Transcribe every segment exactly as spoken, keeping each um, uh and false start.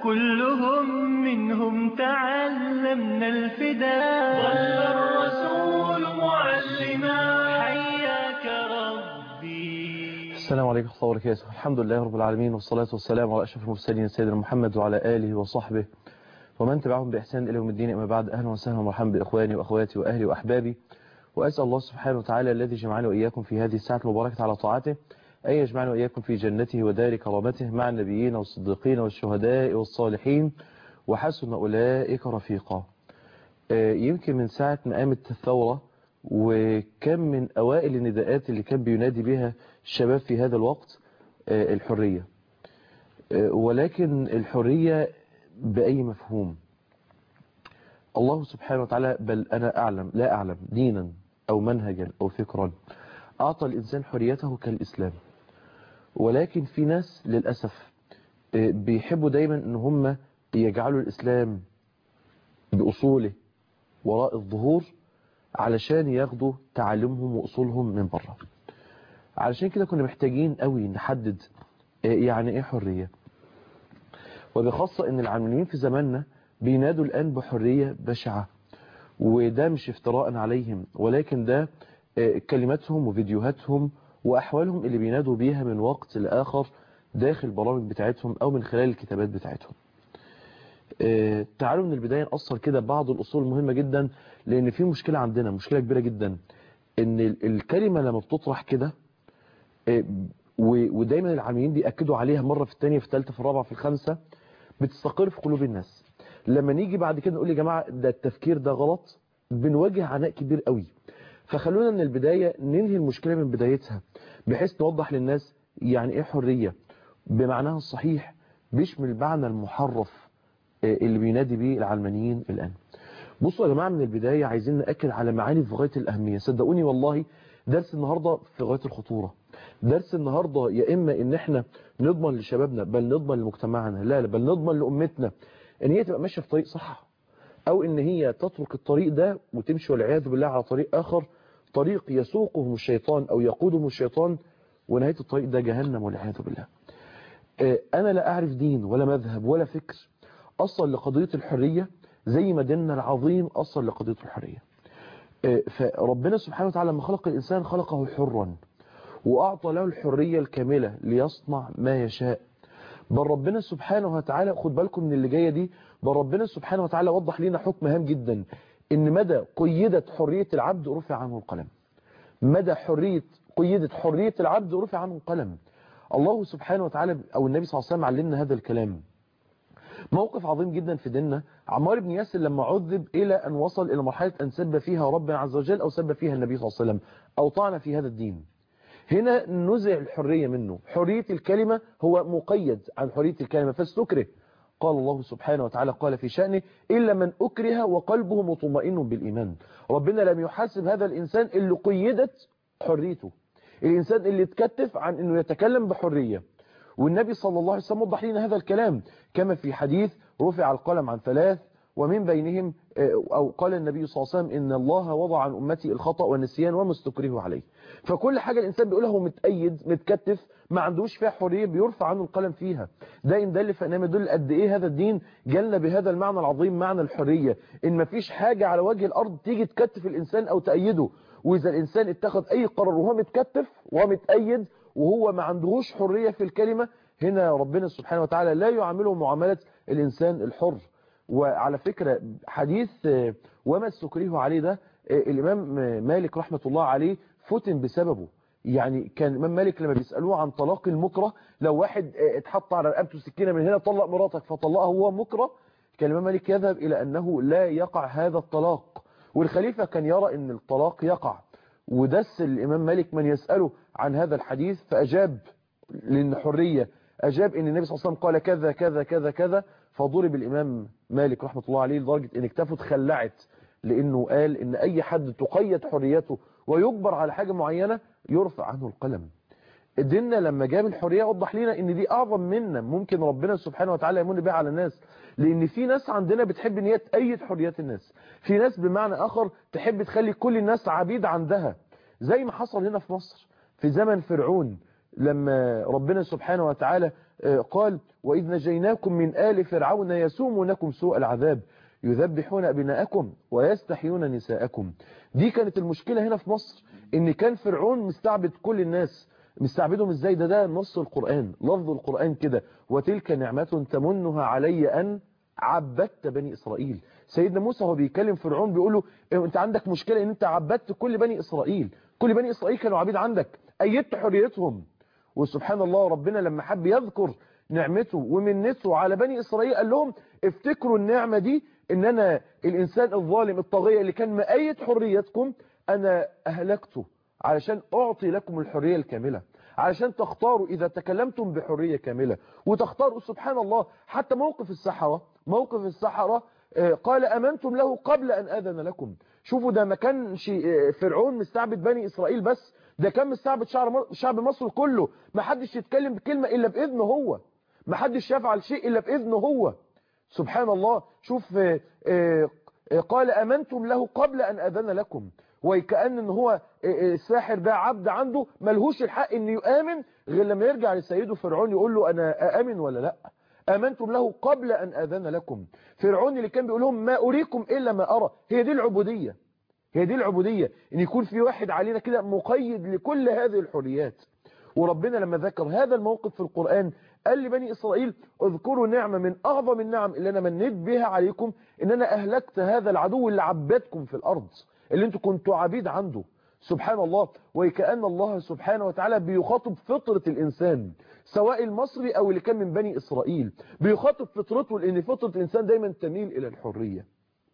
كلهم منهم تعلمنا الفداء. ظل الرسول معلما حياك ربي. السلام عليكم ورحمة الله وبركاته. الحمد لله رب العالمين، والصلاة والسلام على أشرف المرسلين سيدنا محمد وعلى آله وصحبه ومن تبعهم بإحسان إلى يوم الدين. أما بعد، أهلا وسهلا ومرحبا بإخواني وأخواتي وأهلي وأحبابي، وأسأل الله سبحانه وتعالى الذي جمعنا وإياكم في هذه الساعة المباركة على طاعته أن يجمعنا وإياكم في جنته ودار كرامته مع النبيين والصديقين والشهداء والصالحين وحسن أولئك رفيقا. يمكن من ساعة ما قامت الثورة وكم من أوائل النداءات اللي كان بينادي بها الشباب في هذا الوقت الحرية، ولكن الحرية بأي مفهوم؟ الله سبحانه وتعالى، بل أنا أعلم لا أعلم دينا أو منهجا أو فكرا أعطى الإنسان حريته كالإسلام، ولكن في ناس للأسف بيحبوا دايما أن هم يجعلوا الإسلام بأصوله وراء الظهور علشان ياخدوا تعاليمهم وأصولهم من بره. علشان كده كنا محتاجين قوي نحدد يعني إيه حرية، وبخاصة أن العالمين في زماننا بينادوا الآن بحرية بشعة، وده مش افتراء عليهم، ولكن ده كلماتهم وفيديوهاتهم وأحوالهم اللي بينادوا بيها من وقت لآخر داخل البرامج بتاعتهم أو من خلال الكتابات بتاعتهم. تعالوا من البداية نأصل كده بعض الأصول المهمة جدا، لأن في مشكلة عندنا، مشكلة كبيرة جدا، إن الكلمة لما بتطرح كده ودايما العالمين بيأكدوا عليها مرة في الثانية في الثالثة في الرابعة في الخامسة، بتستقر في قلوب الناس. لما نيجي بعد كده نقول يا جماعة ده التفكير ده غلط، بنواجه عناء كبير قوي. فخلونا من البداية ننهي المشكلة من بدايتها، بحيث نوضح للناس يعني ايه حرية بمعناها الصحيح، مش من المعنى المحرف اللي بينادي بيه العلمانيين الآن. بصوا يا جماعة، من البداية عايزين نأكد على معاني في غاية الأهمية. صدقوني والله درس النهاردة في غاية الخطورة. درس النهاردة يا إما إن احنا نضمن لشبابنا، بل نضمن لمجتمعنا، لا لا بل نضمن لأمتنا إن هي تبقى ماشية في طريق صح، أو إن هي تترك الطريق ده وتمشي والعياذ بالله على طريق آخر، طريق يسوقهم الشيطان أو يقودهم الشيطان، ونهاية الطريق ده جهنم والعياذ بالله. أنا لا أعرف دين ولا مذهب ولا فكر أصل لقضية الحرية زي ما ديننا العظيم أصل لقضية الحرية. فربنا سبحانه وتعالى لما خلق الإنسان خلقه حرا، وأعطى له الحرية الكاملة ليصنع ما يشاء. بل ربنا سبحانه وتعالى، خد بالكم من اللي جاية دي، بل ربنا سبحانه وتعالى وضح لنا حكم هام جدا، إن مدى قيدت حرية العبد رفع عنه القلم. مدى حرية قيدت حرية العبد رفع عنه القلم. الله سبحانه وتعالى أو النبي صلى الله عليه وسلم علمنا هذا الكلام. موقف عظيم جدا في ديننا، عمار بن ياسر لما عذب إلى أن وصل إلى مرحلة أن سب فيها ربنا عز وجل أو سب فيها النبي صلى الله عليه وسلم أو طعن في هذا الدين. هنا نزع الحرية منه، حرية الكلمة هو مقيد عن حرية الكلمة فاستكره. قال الله سبحانه وتعالى قال في شأنه إلا من أكره وقلبه مطمئن بالإيمان. ربنا لم يحاسب هذا الإنسان اللي قيدت حريته، الإنسان اللي اتكتف عن أنه يتكلم بحرية. والنبي صلى الله عليه وسلم وضح لنا هذا الكلام، كما في حديث رفع القلم عن ثلاث ومن بينهم، أو قال النبي صلى الله عليه وسلم إن الله وضع عن أمتي الخطأ والنسيان وما استكرهوا عليه. فكل حاجة الإنسان بيقولها هو متأيد متكتف ما عندوش فيها حرية بيرفع عنه القلم فيها. ده إن دل فإنما يدل قد إيه هذا الدين جالنا بهذا المعنى العظيم، معنى الحرية، إن ما فيش حاجة على وجه الأرض تيجي تكتف الإنسان أو تأيده. وإذا الإنسان اتخذ أي قرار وهو متكتف وهو متأيد وهو ما عندهوش حرية في الكلمة، هنا ربنا سبحانه وتعالى لا يعامله معاملة الإنسان الحر. وعلى فكرة حديث وما استكرهوا عليه ده الإمام مالك رحمة الله عليه فتن بسببه. يعني كان الإمام مالك لما بيسألوه عن طلاق المكره، لو واحد اتحط على رقبته سكينة من هنا طلق مراتك فطلقها هو مكره، كان الإمام مالك يذهب إلى أنه لا يقع هذا الطلاق، والخليفة كان يرى أن الطلاق يقع. ودس الإمام مالك من يسأله عن هذا الحديث فأجاب لأن حرية، أجاب أن النبي صلى الله عليه وسلم قال كذا كذا كذا كذا، فضرب الإمام مالك رحمة الله عليه لدرجة أن اكتفه اتخلعت، لأنه قال أن أي حد تقيد حريته ويجبر على حاجة معينة يرفع عنه القلم. ديننا لما جاب الحرية وضح لنا ان دي اعظم منا ممكن ربنا سبحانه وتعالى يمن بها على الناس، لان في ناس عندنا بتحب ان هي تأيد حريات الناس، في ناس بمعنى اخر تحب تخلي كل الناس عبيد عندها، زي ما حصل هنا في مصر في زمن فرعون لما ربنا سبحانه وتعالى قال وإذ نجيناكم من آل فرعون يسومونكم سوء العذاب يذبحون أبناءكم ويستحيون نساءكم. دي كانت المشكلة هنا في مصر، إن كان فرعون مستعبد كل الناس. مستعبدهم ازاي؟ ده ده نص القرآن، لفظ القرآن كده، وتلك نعمة تمنها علي أن عبدت بني إسرائيل. سيدنا موسى هو بيكلم فرعون بيقول له انت عندك مشكلة ان انت عبدت كل بني إسرائيل، كل بني إسرائيل كانوا عبيد عندك، أيدت حريتهم. وسبحان الله ربنا لما حب يذكر نعمته ومنته على بني إسرائيل قال لهم افتكروا النعمة دي، ان انا الانسان الظالم الطاغية اللي كان مأيد حريتكم انا اهلكته علشان اعطي لكم الحرية الكاملة، علشان تختاروا اذا تكلمتم بحرية كاملة وتختاروا. سبحان الله حتى موقف السحرة، موقف السحرة قال امنتم له قبل ان اذن لكم. شوفوا ده ما كانش فرعون مستعبد بني اسرائيل بس، ده كان مستعبد شعب مصر كله. ما حدش يتكلم بكلمة الا باذنه هو، ما حدش يفعل شيء الا باذنه هو. سبحان الله. شوف قال امنتم له قبل ان اذن لكم، وكأن ان هو الساحر ده عبد عنده ملهوش الحق انه يؤمن غير لما يرجع لسيده فرعون يقول له انا اؤمن ولا لا. امنتم له قبل ان اذن لكم. فرعون اللي كان بيقول لهم ما اريكم الا ما ارى. هي دي العبودية، هي دي العبودية، ان يكون في واحد علينا كده مقيد لكل هذه الحريات. وربنا لما ذكر هذا الموقف في القرآن قال لبني إسرائيل اذكروا نعمة من أعظم النعم اللي أنا منيت بها عليكم، إن أنا أهلكت هذا العدو اللي عبدكم في الأرض، اللي أنتم كنتوا عبيد عنده. سبحان الله. وكأن الله سبحانه وتعالى بيخاطب فطرة الإنسان سواء المصري أو اللي كان من بني إسرائيل، بيخاطب فطرته، لأن فطرة الإنسان دايما تميل إلى الحرية.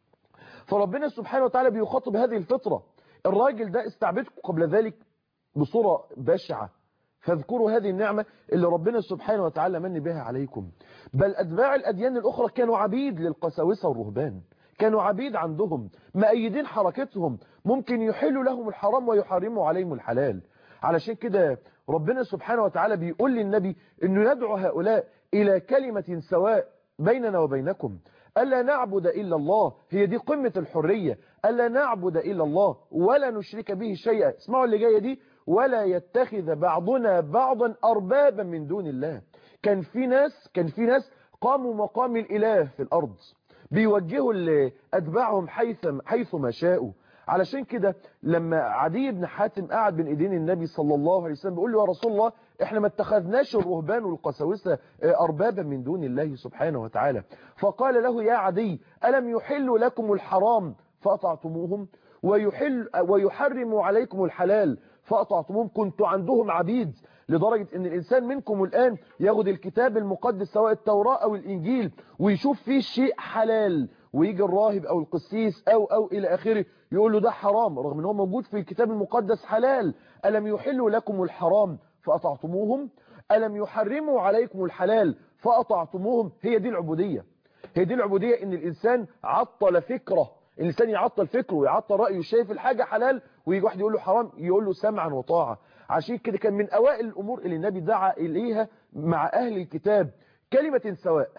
فربنا سبحانه وتعالى بيخاطب هذه الفطرة. الراجل ده استعبدكم قبل ذلك بصورة بشعة، فاذكروا هذه النعمة اللي ربنا سبحانه وتعالى من بها عليكم. بل أتباع الأديان الأخرى كانوا عبيد للقساوسة والرهبان، كانوا عبيد عندهم مأيدين حركتهم، ممكن يحلوا لهم الحرام ويحرموا عليهم الحلال. علشان كده ربنا سبحانه وتعالى بيقول للنبي أنه يدعو هؤلاء إلى كلمة سواء بيننا وبينكم، ألا نعبد إلا الله. هي دي قمة الحرية، ألا نعبد إلا الله ولا نشرك به شيئا. اسمعوا اللي جاية دي، ولا يتخذ بعضنا بعضا أربابا من دون الله. كان في ناس كان في ناس قاموا مقام الإله في الأرض، بيوجهوا لأتباعهم حيث حيث ما شاءوا. علشان كده لما عدي بن حاتم قعد بين ايدين النبي صلى الله عليه وسلم بيقول له يا رسول الله احنا ما اتخذناش الرهبان والقساوسة أربابا من دون الله سبحانه وتعالى. فقال له يا عدي ألم يحلوا لكم الحرام فأطعتموهم ويحل ويحرموا عليكم الحلال فأطعتموهم؟ كنتوا عندهم عبيد لدرجة ان الانسان منكم الان ياخد الكتاب المقدس سواء التوراة او الانجيل ويشوف فيه شيء حلال، ويجي الراهب او القسيس او او الى اخره يقول له ده حرام رغم ان هو موجود في الكتاب المقدس حلال. ألم يحلوا لكم الحرام فأطعتموهم؟ ألم يحرموا عليكم الحلال فأطعتموهم؟ هي دي العبودية، هي دي العبودية، ان الانسان عطل فكره، الانسان يعطل فكره ويعطل رأيه، شايف الحاجة حلال ويجي واحد يقول له حرام يقول له سمعا وطاعة. عشان كده كان من اوائل الامور اللي النبي دعا اليها مع اهل الكتاب كلمة سواء،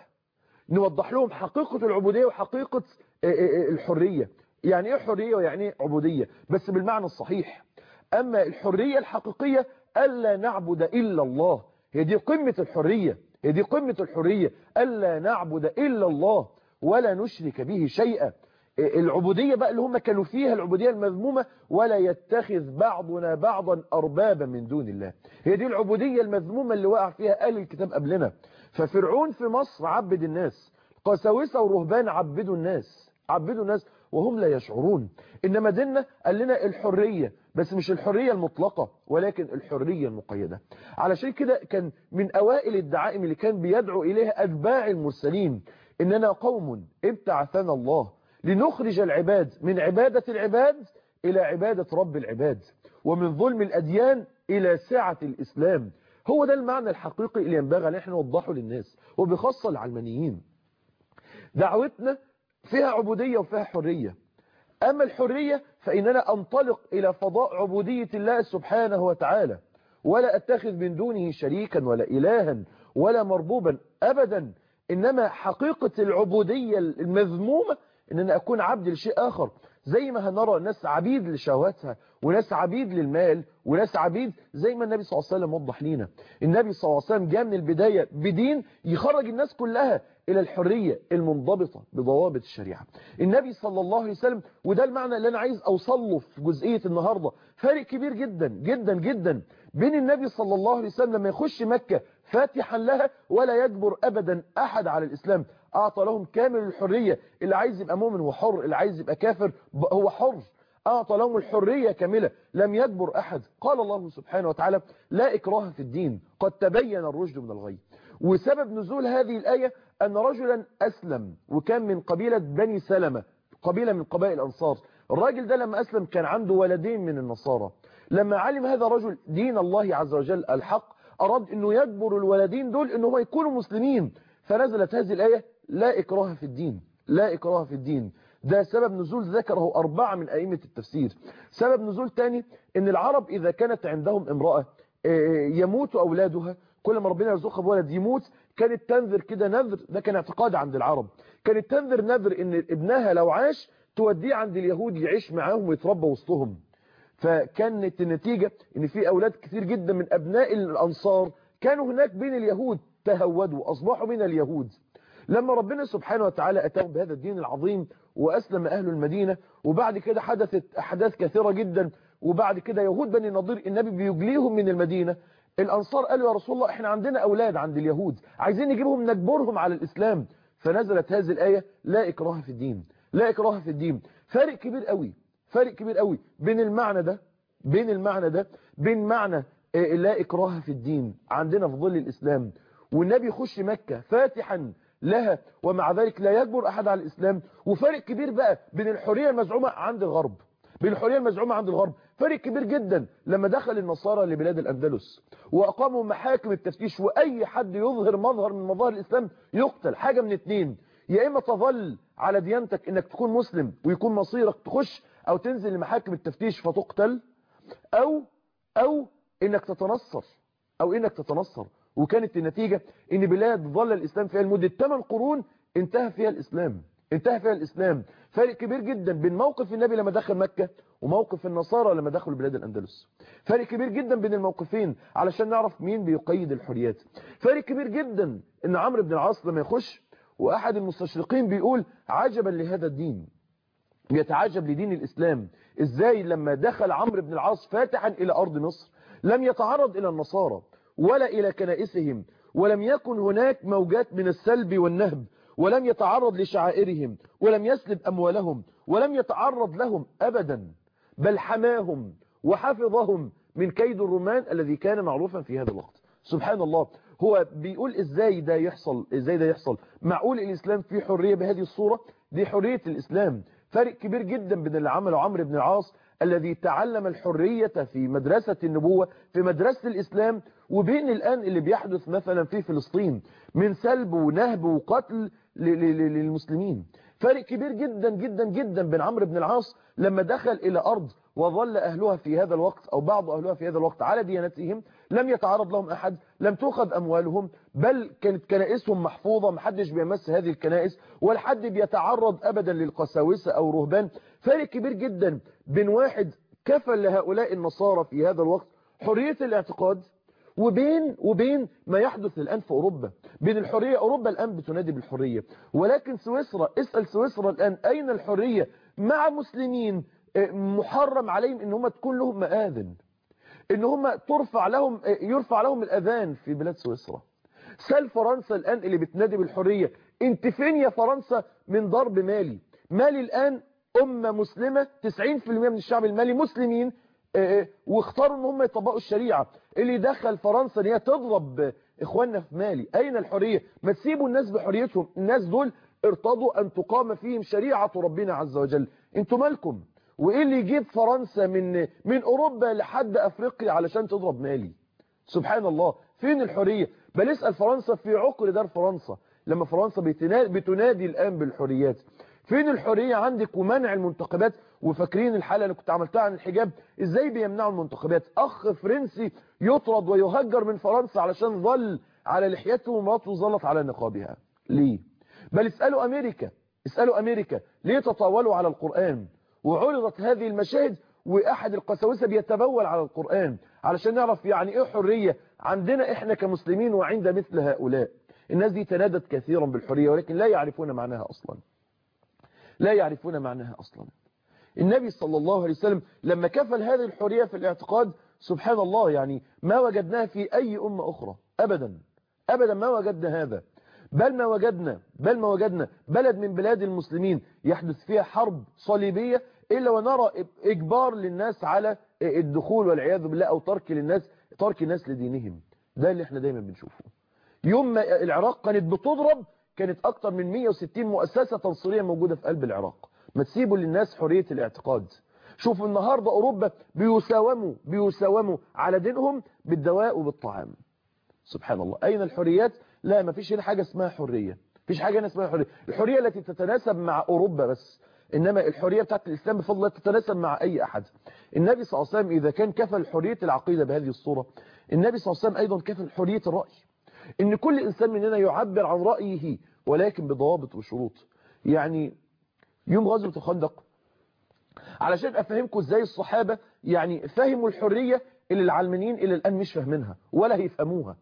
نوضح لهم حقيقة العبودية وحقيقة الحرية. يعني ايه حرية ويعني ايه عبودية بس بالمعنى الصحيح. اما الحرية الحقيقية ألا نعبد إلا الله، هي دي قمة الحرية، هي دي قمة الحرية، ألا نعبد إلا الله ولا نشرك به شيئا. العبودية بقى اللي هم كانوا فيها العبودية المذمومة، ولا يتخذ بعضنا بعضا أربابا من دون الله، هي دي العبودية المذمومة اللي وقع فيها أهل الكتاب قبلنا. ففرعون في مصر عبد الناس، قساوسة ورهبان عبدوا الناس، عبدوا الناس وهم لا يشعرون. إنما ديننا قال لنا الحرية، بس مش الحرية المطلقة ولكن الحرية المقيدة. علشان كده كان من أوائل الدعائم اللي كان بيدعو إليها أتباع المرسلين إننا قوم ابتعثنا الله لنخرج العباد من عبادة العباد إلى عبادة رب العباد، ومن ظلم الأديان إلى سعة الإسلام. هو ده المعنى الحقيقي اللي ينبغي أن احنا نوضحه للناس وبخاصة العلمانيين. دعوتنا فيها عبودية وفيها حرية. أما الحرية فإننا أنطلق إلى فضاء عبودية الله سبحانه وتعالى، ولا أتخذ من دونه شريكا ولا إلها ولا مربوبا أبدا. إنما حقيقة العبودية المذمومة إن أنا أكون عبد لشيء آخر زي ما هنرى ناس عبيد لشهواتها وناس عبيد للمال وناس عبيد زي ما النبي صلى الله عليه وسلم وضح لنا. النبي صلى الله عليه وسلم جاء من البداية بدين يخرج الناس كلها إلى الحرية المنضبطة بضوابط الشريعة. النبي صلى الله عليه وسلم، وده المعنى اللي أنا عايز أوصل له في جزئية النهاردة، فرق كبير جدا جدا جدا بين النبي صلى الله عليه وسلم لما يخش مكة فاتحا لها ولا يجبر أبدا أحد على الإسلام، أعطى لهم كامل الحرية. اللي عايز يبقى مؤمن هو حر، اللي عايز يبقى كافر هو حر، أعطى لهم الحرية كاملة، لم يجبر أحد. قال الله سبحانه وتعالى لا إكراه في الدين قد تبين الرشد من الغي. وسبب نزول هذه الآية أن رجلا أسلم وكان من قبيلة بني سلمة، قبيلة من قبائل الأنصار. الراجل ده لما أسلم كان عنده ولدين من النصارى. لما علم هذا الرجل دين الله عز وجل الحق أراد أنه يجبر الولدين دول أنهم يكونوا مسلمين، فنزلت هذه الآية لا إكراه في الدين. لا إكراه في الدين ده سبب نزول ذكره أربعة من أئمة التفسير. سبب نزول تاني أن العرب إذا كانت عندهم امرأة يموت أولادها، كل ما ربنا يرزقها بولد يموت كانت تنذر كده نذر، ده كان اعتقاد عند العرب، كانت تنذر نذر ان ابنها لو عاش توديه عند اليهود يعيش معاهم ويتربى وسطهم. فكانت النتيجة ان في اولاد كثير جدا من ابناء الانصار كانوا هناك بين اليهود تهودوا اصبحوا من اليهود. لما ربنا سبحانه وتعالى اتاهم بهذا الدين العظيم واسلم اهل المدينة، وبعد كده حدثت احداث كثيرة جدا، وبعد كده يهود بني النضير النبي بيجليهم من المدينة، الأنصار قالوا يا رسول الله احنا عندنا أولاد عند اليهود عايزين نجيبهم نجبرهم على الإسلام. فنزلت هذه الآية لا إكراه في الدين. لا إكراه في الدين. فارق كبير قوي، فارق كبير قوي بين المعنى ده بين المعنى ده بين معنى لا إكراه في الدين عندنا في ظل الإسلام، والنبي يخش مكة فاتحا لها ومع ذلك لا يجبر أحد على الإسلام. وفارق كبير بقى بين الحرية المزعومة عند الغرب بين الحرية المزعومة عند الغرب. فرق كبير جدا لما دخل النصارى لبلاد الأندلس وأقاموا محاكم التفتيش، وأي حد يظهر مظهر من مظاهر الإسلام يقتل. حاجة من اتنين، يا إما تظل على ديانتك إنك تكون مسلم ويكون مصيرك تخش أو تنزل لمحاكم التفتيش فتقتل، أو أو إنك تتنصر أو إنك تتنصر. وكانت النتيجة إن بلاد ظل الإسلام فيها لمدة ثمان قرون انتهى فيها الإسلام انتهى فيها الإسلام. فرق كبير جدا بين موقف النبي لما دخل مكة وموقف النصارى لما دخلوا بلاد الأندلس. فرق كبير جدا بين الموقفين علشان نعرف مين بيقيد الحريات. فرق كبير جدا ان عمرو بن العاص لما يخش، وأحد المستشرقين بيقول عجبا لهذا الدين، يتعجب لدين الإسلام ازاي لما دخل عمرو بن العاص فاتحا إلى أرض مصر لم يتعرض إلى النصارى ولا إلى كنائسهم، ولم يكن هناك موجات من السلب والنهب، ولم يتعرض لشعائرهم، ولم يسلب أموالهم، ولم يتعرض لهم أبدا، بل حماهم وحفظهم من كيد الرومان الذي كان معروفا في هذا الوقت. سبحان الله. هو بيقول ازاي ده يحصل ازاي ده يحصل معقول الإسلام فيه حرية بهذه الصورة؟ دي حرية الإسلام. فرق كبير جدا بين اللي عمله عمرو بن العاص الذي تعلم الحرية في مدرسة النبوة في مدرسة الإسلام، وبين الآن اللي بيحدث مثلا في فلسطين من سلب ونهب وقتل للمسلمين. فرق كبير جدا جدا جدا بين عمرو بن العاص لما دخل إلى أرض وظل أهلها في هذا الوقت أو بعض أهلها في هذا الوقت على ديانتهم، لم يتعرض لهم أحد، لم تؤخذ أموالهم، بل كانت كنائسهم محفوظة، محدش بيمس هذه الكنائس ولا حد بيتعرض أبدا للقساوسة أو رهبان. فرق كبير جدا بين واحد كفل لهؤلاء النصارى في هذا الوقت حرية الاعتقاد وبين وبين ما يحدث الآن في أوروبا. بين الحرية، أوروبا الآن بتنادي بالحرية، ولكن سويسرا، اسأل سويسرا الآن أين الحرية مع مسلمين محرم عليهم ان هم تكون لهم مآذن، ان هم ترفع لهم يرفع لهم الأذان في بلاد سويسرا. سال فرنسا الآن اللي بتنادي بالحرية، انت فين يا فرنسا من ضرب مالي؟ مالي الآن أمة مسلمة، تسعين في المئة من الشعب المالي مسلمين، واختاروا ان هم يطبقوا الشريعة. اللي دخل فرنسا ان هي تضرب اخواننا في مالي. اين الحرية؟ ما تسيبوا الناس بحريتهم. الناس دول ارتضوا ان تقام فيهم شريعة ربنا عز وجل. انتوا مالكم؟ وايه اللي يجيب فرنسا من من اوروبا لحد افريقيا علشان تضرب مالي؟ سبحان الله. فين الحرية؟ بل اسأل فرنسا في عقر دار فرنسا لما فرنسا بتنادي الآن بالحريات. فين الحرية عندك ومنع المنتخبات؟ وفاكرين الحلقة اللي كنت عملتها عن الحجاب ازاي بيمنعوا المنتخبات؟ اخ فرنسي يطرد ويهجر من فرنسا علشان ظل على لحيته ومراته ظلت على نقابها. ليه؟ بل اسألوا امريكا اسألوا امريكا ليه تطاولوا على القرآن وعرضت هذه المشاهد وأحد القساوسة بيتبول على القرآن علشان نعرف يعني إيه حرية عندنا إحنا كمسلمين وعند مثل هؤلاء. الناس دي تنادت كثيرا بالحرية ولكن لا يعرفون معناها أصلا، لا يعرفون معناها أصلا. النبي صلى الله عليه وسلم لما كفل هذه الحرية في الاعتقاد سبحان الله يعني ما وجدناها في أي أمة أخرى أبدا أبدا، ما وجدنا هذا، بل ما وجدنا بل ما وجدنا بلد من بلاد المسلمين يحدث فيها حرب صليبية إلا ونرى إجبار للناس على الدخول والعياذ بالله أو ترك للناس ترك الناس لدينهم. ده اللي احنا دايما بنشوفه. يوم ما العراق كانت بتضرب كانت أكتر من مئة وستين مؤسسة تنصيرية موجودة في قلب العراق. ما تسيبوا للناس حرية الاعتقاد. شوفوا النهاردة أوروبا بيساوموا بيساوموا على دينهم بالدواء وبالطعام. سبحان الله. أين الحريات؟ لا، ما فيش هنا حاجة اسمها حرية، فيش حاجة هنا اسمها حرية. الحرية التي تتناسب مع أوروبا بس، إنما الحرية بتاعت الإسلام بفضل الله تتناسب مع أي أحد. النبي صلى الله عليه وسلم إذا كان كفل حرية العقيدة بهذه الصورة، النبي صلى الله عليه وسلم أيضا كفل حرية الرأي، إن كل إنسان مننا يعبر عن رأيه ولكن بضوابط وشروط. يعني يوم غزوة الخندق علشان أفهمكم إزاي الصحابة يعني فهموا الحرية اللي العلمانيين إلى الآن مش فاهمينها ولا هيفهموها.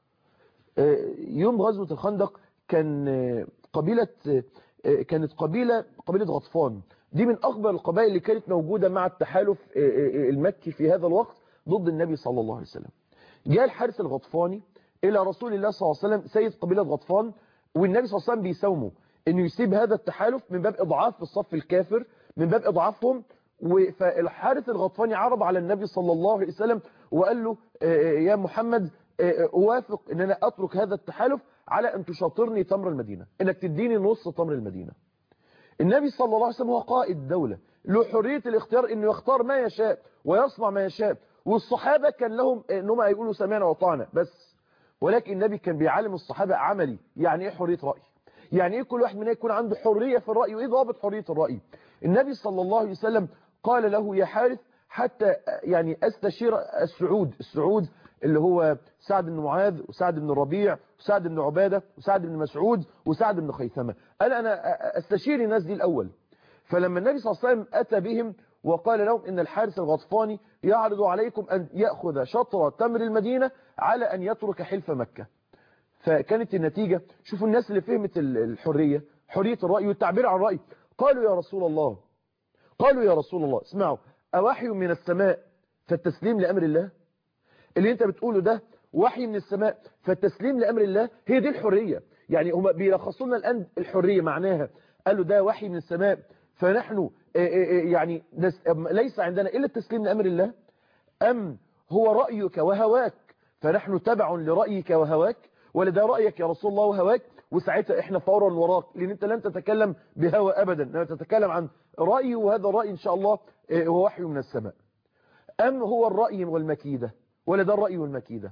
يوم غزوة الخندق كان قبيلة كانت قبيلة قبيلة غطفان، دي من أكبر القبائل اللي كانت موجودة مع التحالف المكي في هذا الوقت ضد النبي صلى الله عليه وسلم. جاء الحارث الغطفاني إلى رسول الله صلى الله عليه وسلم سيد قبيلة غطفان، والنبي صلى الله عليه وسلم بيساومه إنه يسيب هذا التحالف من باب إضعاف الصف الكافر، من باب إضعافهم. فالحارث الغطفاني عرض على النبي صلى الله عليه وسلم وقال له يا محمد أوافق إن أنا أترك هذا التحالف على أن تشاطرني تمر المدينة، إنك تديني نص تمر المدينة. النبي صلى الله عليه وسلم هو قائد الدولة، له حرية الاختيار إنه يختار ما يشاء ويصنع ما يشاء، والصحابة كان لهم إنهم يقولوا سمعنا وطعنا بس، ولكن النبي كان بيعلم الصحابة عملي يعني إيه حرية رأي، يعني إيه كل واحد مننا يكون عنده حرية في الرأي، وإيه ضابط حرية الرأي. النبي صلى الله عليه وسلم قال له يا حارث حتى يعني أستشير السعود السعود اللي هو سعد بن معاذ وسعد بن الربيع وسعد بن عبادة وسعد بن مسعود وسعد بن خيثمة، قال أنا أستشير الناس دي الأول. فلما النبي صلى الله عليه وسلم أتى بهم وقال لهم إن الحارث الغطفاني يعرض عليكم أن يأخذ شطر تمر المدينة على أن يترك حلف مكة. فكانت النتيجة، شوفوا الناس اللي فهمت الحرية، حرية الرأي والتعبير عن الرأي، قالوا يا رسول الله قالوا يا رسول الله اسمعوا، أوحي من السماء فالتسليم لأمر الله؟ اللي انت بتقوله ده وحي من السماء فالتسليم لأمر الله؟ هي دي الحرية. يعني هم بيلخصوا لنا الآن الحرية معناها، قالوا ده وحي من السماء فنحن يعني ليس عندنا إلا التسليم لأمر الله، أم هو رأيك وهواك فنحن تبع لرأيك وهواك، ولا ده رأيك يا رسول الله وهواك وساعتها احنا فورا وراك، لأن انت لن تتكلم بهوى أبدا، لن تتكلم عن رأيي وهذا الرأي إن شاء الله هو وحي من السماء، أم هو الرأي والمكيدة، ولا ده الرأي والمكيدة؟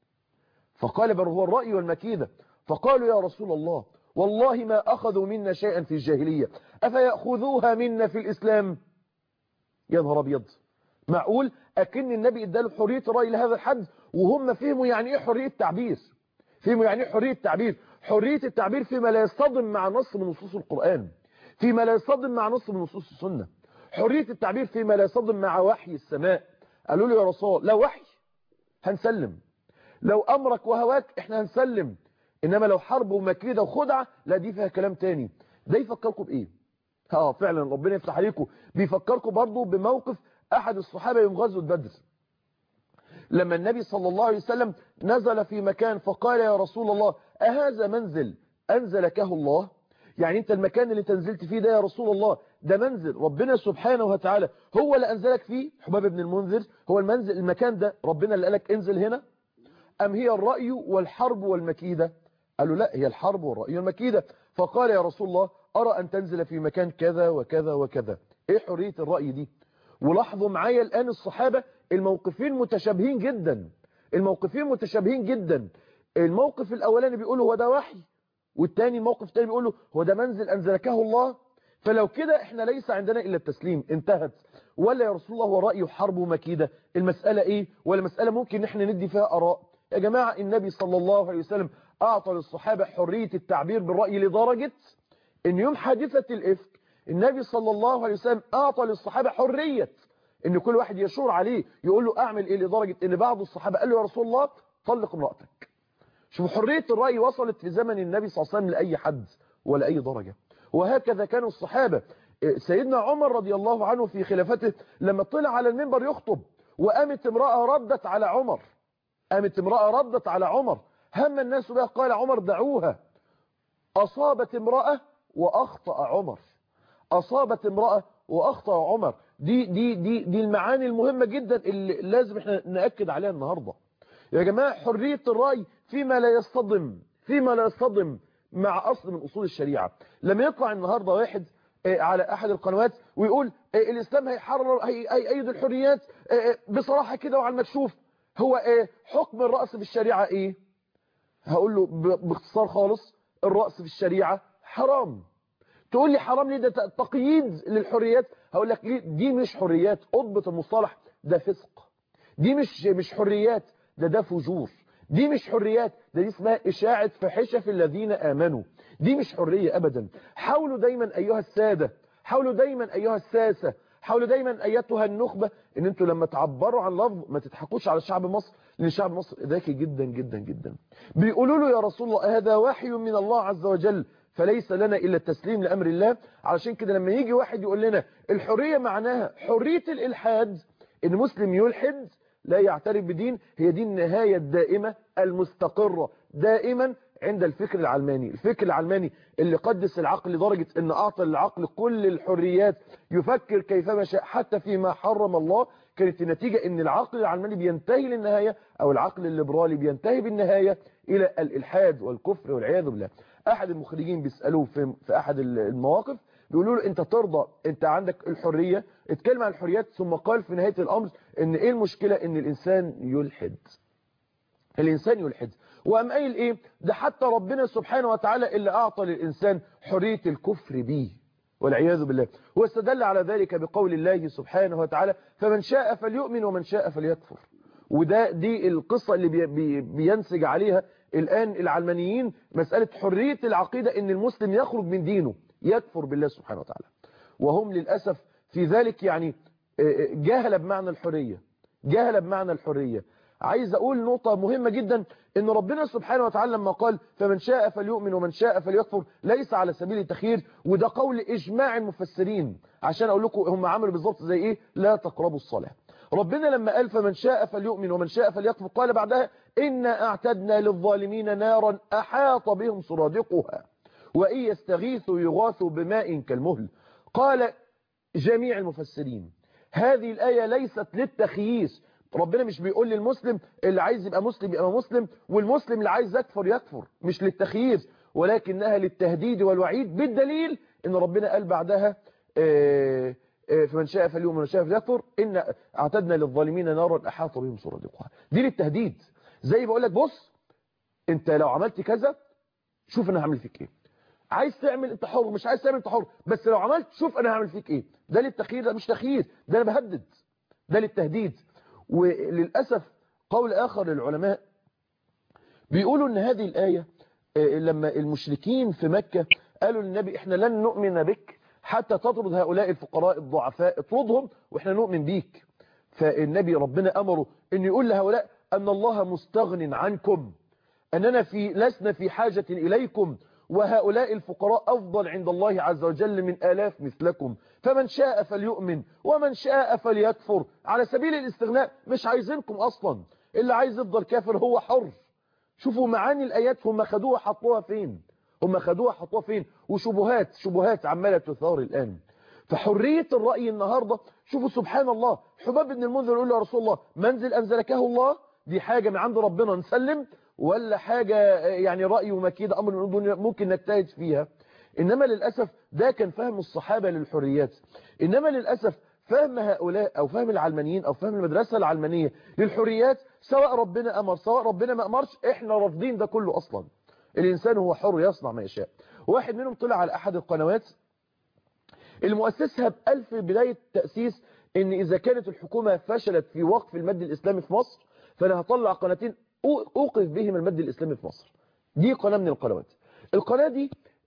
فقال بل هو الرأي والمكيدة. فقالوا يا رسول الله والله ما أخذوا منا شيئا في الجاهلية أفيأخذوها منا في الإسلام؟ يا نهار أبيض، معقول أكن النبي اداله حرية الرأي لهذا الحد وهم فهموا يعني إيه حرية تعبير، فهموا يعني إيه حرية تعبير، حرية التعبير فيما لا يصطدم مع نص من نصوص القرآن، فيما لا يصطدم مع نص من نصوص السنة، حرية التعبير فيما لا يصطدم مع وحي السماء. قالوا له يا رسول الله لو وحي هنسلم، لو أمرك وهواك احنا هنسلم، إنما لو حرب ومكيدة وخدعة لا دي فيها كلام تاني. ده يفكركم بإيه؟ ها فعلا ربنا يفتح عليكم، بيفكركم برضو بموقف أحد الصحابة يوم غزوة بدر، لما النبي صلى الله عليه وسلم نزل في مكان فقال يا رسول الله أهذا منزل أنزلكه الله؟ يعني انت المكان اللي تنزلت فيه ده يا رسول الله ده منزل ربنا سبحانه وتعالى هو اللي أنزلك فيه؟ حباب بن المنذر هو المنزل المكان ده ربنا اللي قالك انزل هنا؟ أم هي الرأي والحرب والمكيدة؟ قالوا لا هي الحرب والرأي والمكيدة. فقال يا رسول الله أرى أن تنزل في مكان كذا وكذا وكذا. ايه حرية الرأي دي؟ ولاحظوا معايا الآن الصحابة الموقفين متشابهين جدا، الموقفين متشابهين جدا. الموقف الأولاني بيقوله هو ده وحي، والتاني الموقف الثاني بيقوله هو ده منزل أنزلكه الله. فلو كده احنا ليس عندنا إلا التسليم، انتهت. ولا يا رسول الله هو رأي حرب ومكيدة؟ المسألة ايه؟ ولا مسألة ممكن احنا ندي فيها آراء؟ يا جماعة النبي صلى الله عليه وسلم أعطى للصحابة حرية التعبير بالرأي لدرجة ان يوم حادثة الإفك النبي صلى الله عليه وسلم أعطى للصحابة حرية ان كل واحد يشور عليه يقول له اعمل ايه، لدرجة ان بعض الصحابة قال له يا رسول الله طلق امرأتك. شوف حرية الرأي وصلت في زمن النبي صلى الله عليه وسلم لأي حد ولا أي درجة. وهكذا كانوا الصحابة. سيدنا عمر رضي الله عنه في خلافته لما طلع على المنبر يخطب وقامت امرأة ردت على عمر قامت امرأة ردت على عمر هم الناس بها، قال عمر دعوها. أصابت امرأة وأخطأ عمر أصابت امرأة وأخطأ عمر. دي دي دي دي المعاني المهمة جدا اللي لازم احنا نأكد عليها النهاردة يا جماعة. حرية الرأي فيما لا يصطدم فيما لا يصطدم مع أصل من أصول الشريعة. لما يطلع النهاردة واحد على أحد القنوات ويقول الإسلام هيحرر هيأيد الحريات بصراحة كده وعلى المكشوف، هو حكم الرأس في الشريعة إيه؟ هقول له باختصار خالص الرأس في الشريعة حرام. تقول لي حرام ليه؟ ده تقييد للحريات. هقول لك ليه؟ دي مش حريات، اضبط المصطلح، ده فسق. دي مش مش حريات، ده ده فجور. دي مش حريات، ده دي اسمها إشاعة فحشة في الذين آمنوا. دي مش حرية أبدا. حاولوا دايما أيها السادة، حاولوا دايما أيها الساسة، حاولوا دايما أيتها النخبة ان انتوا لما تعبروا عن لفظ ما تضحكوش على شعب مصر، لان شعب مصر ذكي جدا جدا جدا. بيقولوا له يا رسول الله هذا وحي من الله عز وجل فليس لنا إلا التسليم لأمر الله. علشان كده لما يجي واحد يقول لنا الحرية معناها حرية الإلحاد، إن مسلم يلحد لا يعترف بدين، هي دي النهاية الدائمة المستقرة دائما عند الفكر العلماني. الفكر العلماني اللي قدس العقل لدرجة ان اعطى للعقل كل الحريات يفكر كيفما شاء حتى فيما حرم الله، كانت النتيجة ان العقل العلماني بينتهي للنهاية، او العقل الليبرالي بينتهي بالنهاية الى الالحاد والكفر والعياذ بالله. احد المخرجين بيسألوه في, في احد المواقف بيقولوا له انت ترضى، انت عندك الحرية، اتكلم عن الحريات، ثم قال في نهاية الامر ان ايه المشكلة ان الانسان يلحد الانسان يلحد وقام قايل ايه؟ ده حتى ربنا سبحانه وتعالى اللي اعطى للانسان حرية الكفر به والعياذ بالله. واستدل على ذلك بقول الله سبحانه وتعالى فمن شاء فليؤمن ومن شاء فليكفر. وده دي القصة اللي بي بي بينسج عليها الآن العلمانيين، مسألة حرية العقيدة ان المسلم يخرج من دينه يكفر بالله سبحانه وتعالى، وهم للأسف في ذلك يعني جاهل بمعنى الحرية جاهل بمعنى الحرية. عايز اقول نقطة مهمة جدا، ان ربنا سبحانه وتعالى لما قال فمن شاء فليؤمن ومن شاء فليكفر ليس على سبيل التخيير، وده قول اجماع المفسرين. عشان اقول لكم هم عملوا بالظبط زي ايه؟ لا تقربوا الصلاة. ربنا لما قال فمن شاء فليؤمن ومن شاء فليكفر قال بعدها إنا أعتدنا للظالمين نارا أحاط بهم سرادقها وإن يستغيثوا يغاثوا بماء كالمهل. قال جميع المفسرين هذه الآية ليست للتخييس. ربنا مش بيقول للمسلم اللي عايز يبقى مسلم يبقى مسلم، والمسلم اللي عايز يكفر يكفر، مش للتخييس، ولكنها للتهديد والوعيد، بالدليل ان ربنا قال بعدها آه فمن شاء فليؤمن ومن شاء فليكفر إن اعتدنا للظالمين نارا احاط بهم سرادقها. دي للتهديد. زي بقول لك بص انت لو عملت كذا شوف انا هعمل فيك ايه، عايز تعمل انت حر، مش عايز تعمل انت حر، بس لو عملت شوف انا هعمل فيك ايه. ده للتخيير، ده مش تخيير، ده انا بهدد، ده للتهديد. وللأسف قول آخر للعلماء بيقولوا ان هذه الآية لما المشركين في مكة قالوا للنبي احنا لن نؤمن بك حتى تطرد هؤلاء الفقراء الضعفاء، اطردهم واحنا نؤمن بيك. فالنبي ربنا أمره ان يقول لهؤلاء ان الله مستغن عنكم، اننا في لسنا في حاجة اليكم، وهؤلاء الفقراء أفضل عند الله عز وجل من آلاف مثلكم، فمن شاء فليؤمن ومن شاء فليكفر. على سبيل الاستغناء، مش عايزينكم أصلا، اللي عايز يفضل كافر هو حر. شوفوا معاني الآيات هم خدوها حطوها فين هم خدوها حطوها فين وشبهات شبهات عمالة تثار الآن. فحرية الرأي النهاردة، شوفوا سبحان الله، حباب بن المنذر يقول له يا رسول الله منزل أنزلكه الله، دي حاجة من عند ربنا نسلم، ولا حاجة يعني رأي ومكيدة أمر من الدنيا ممكن نجتهد فيها. إنما للأسف ده كان فهم الصحابة للحريات. إنما للأسف فهم هؤلاء أو فهم العلمانيين أو فهم المدرسة العلمانية للحريات، سواء ربنا أمر سواء ربنا ما أمرش، إحنا رافضين ده كله أصلا. الإنسان هو حر يصنع ما يشاء. واحد منهم طلع على أحد القنوات المؤسسها بألف في بداية تأسيس إن إذا كانت الحكومة فشلت في وقف المد الإسلامي في مصر فأنا هطلع قناتين أوقف بهم المد الإسلامي في مصر. دي قناة من القنوات. القناة دي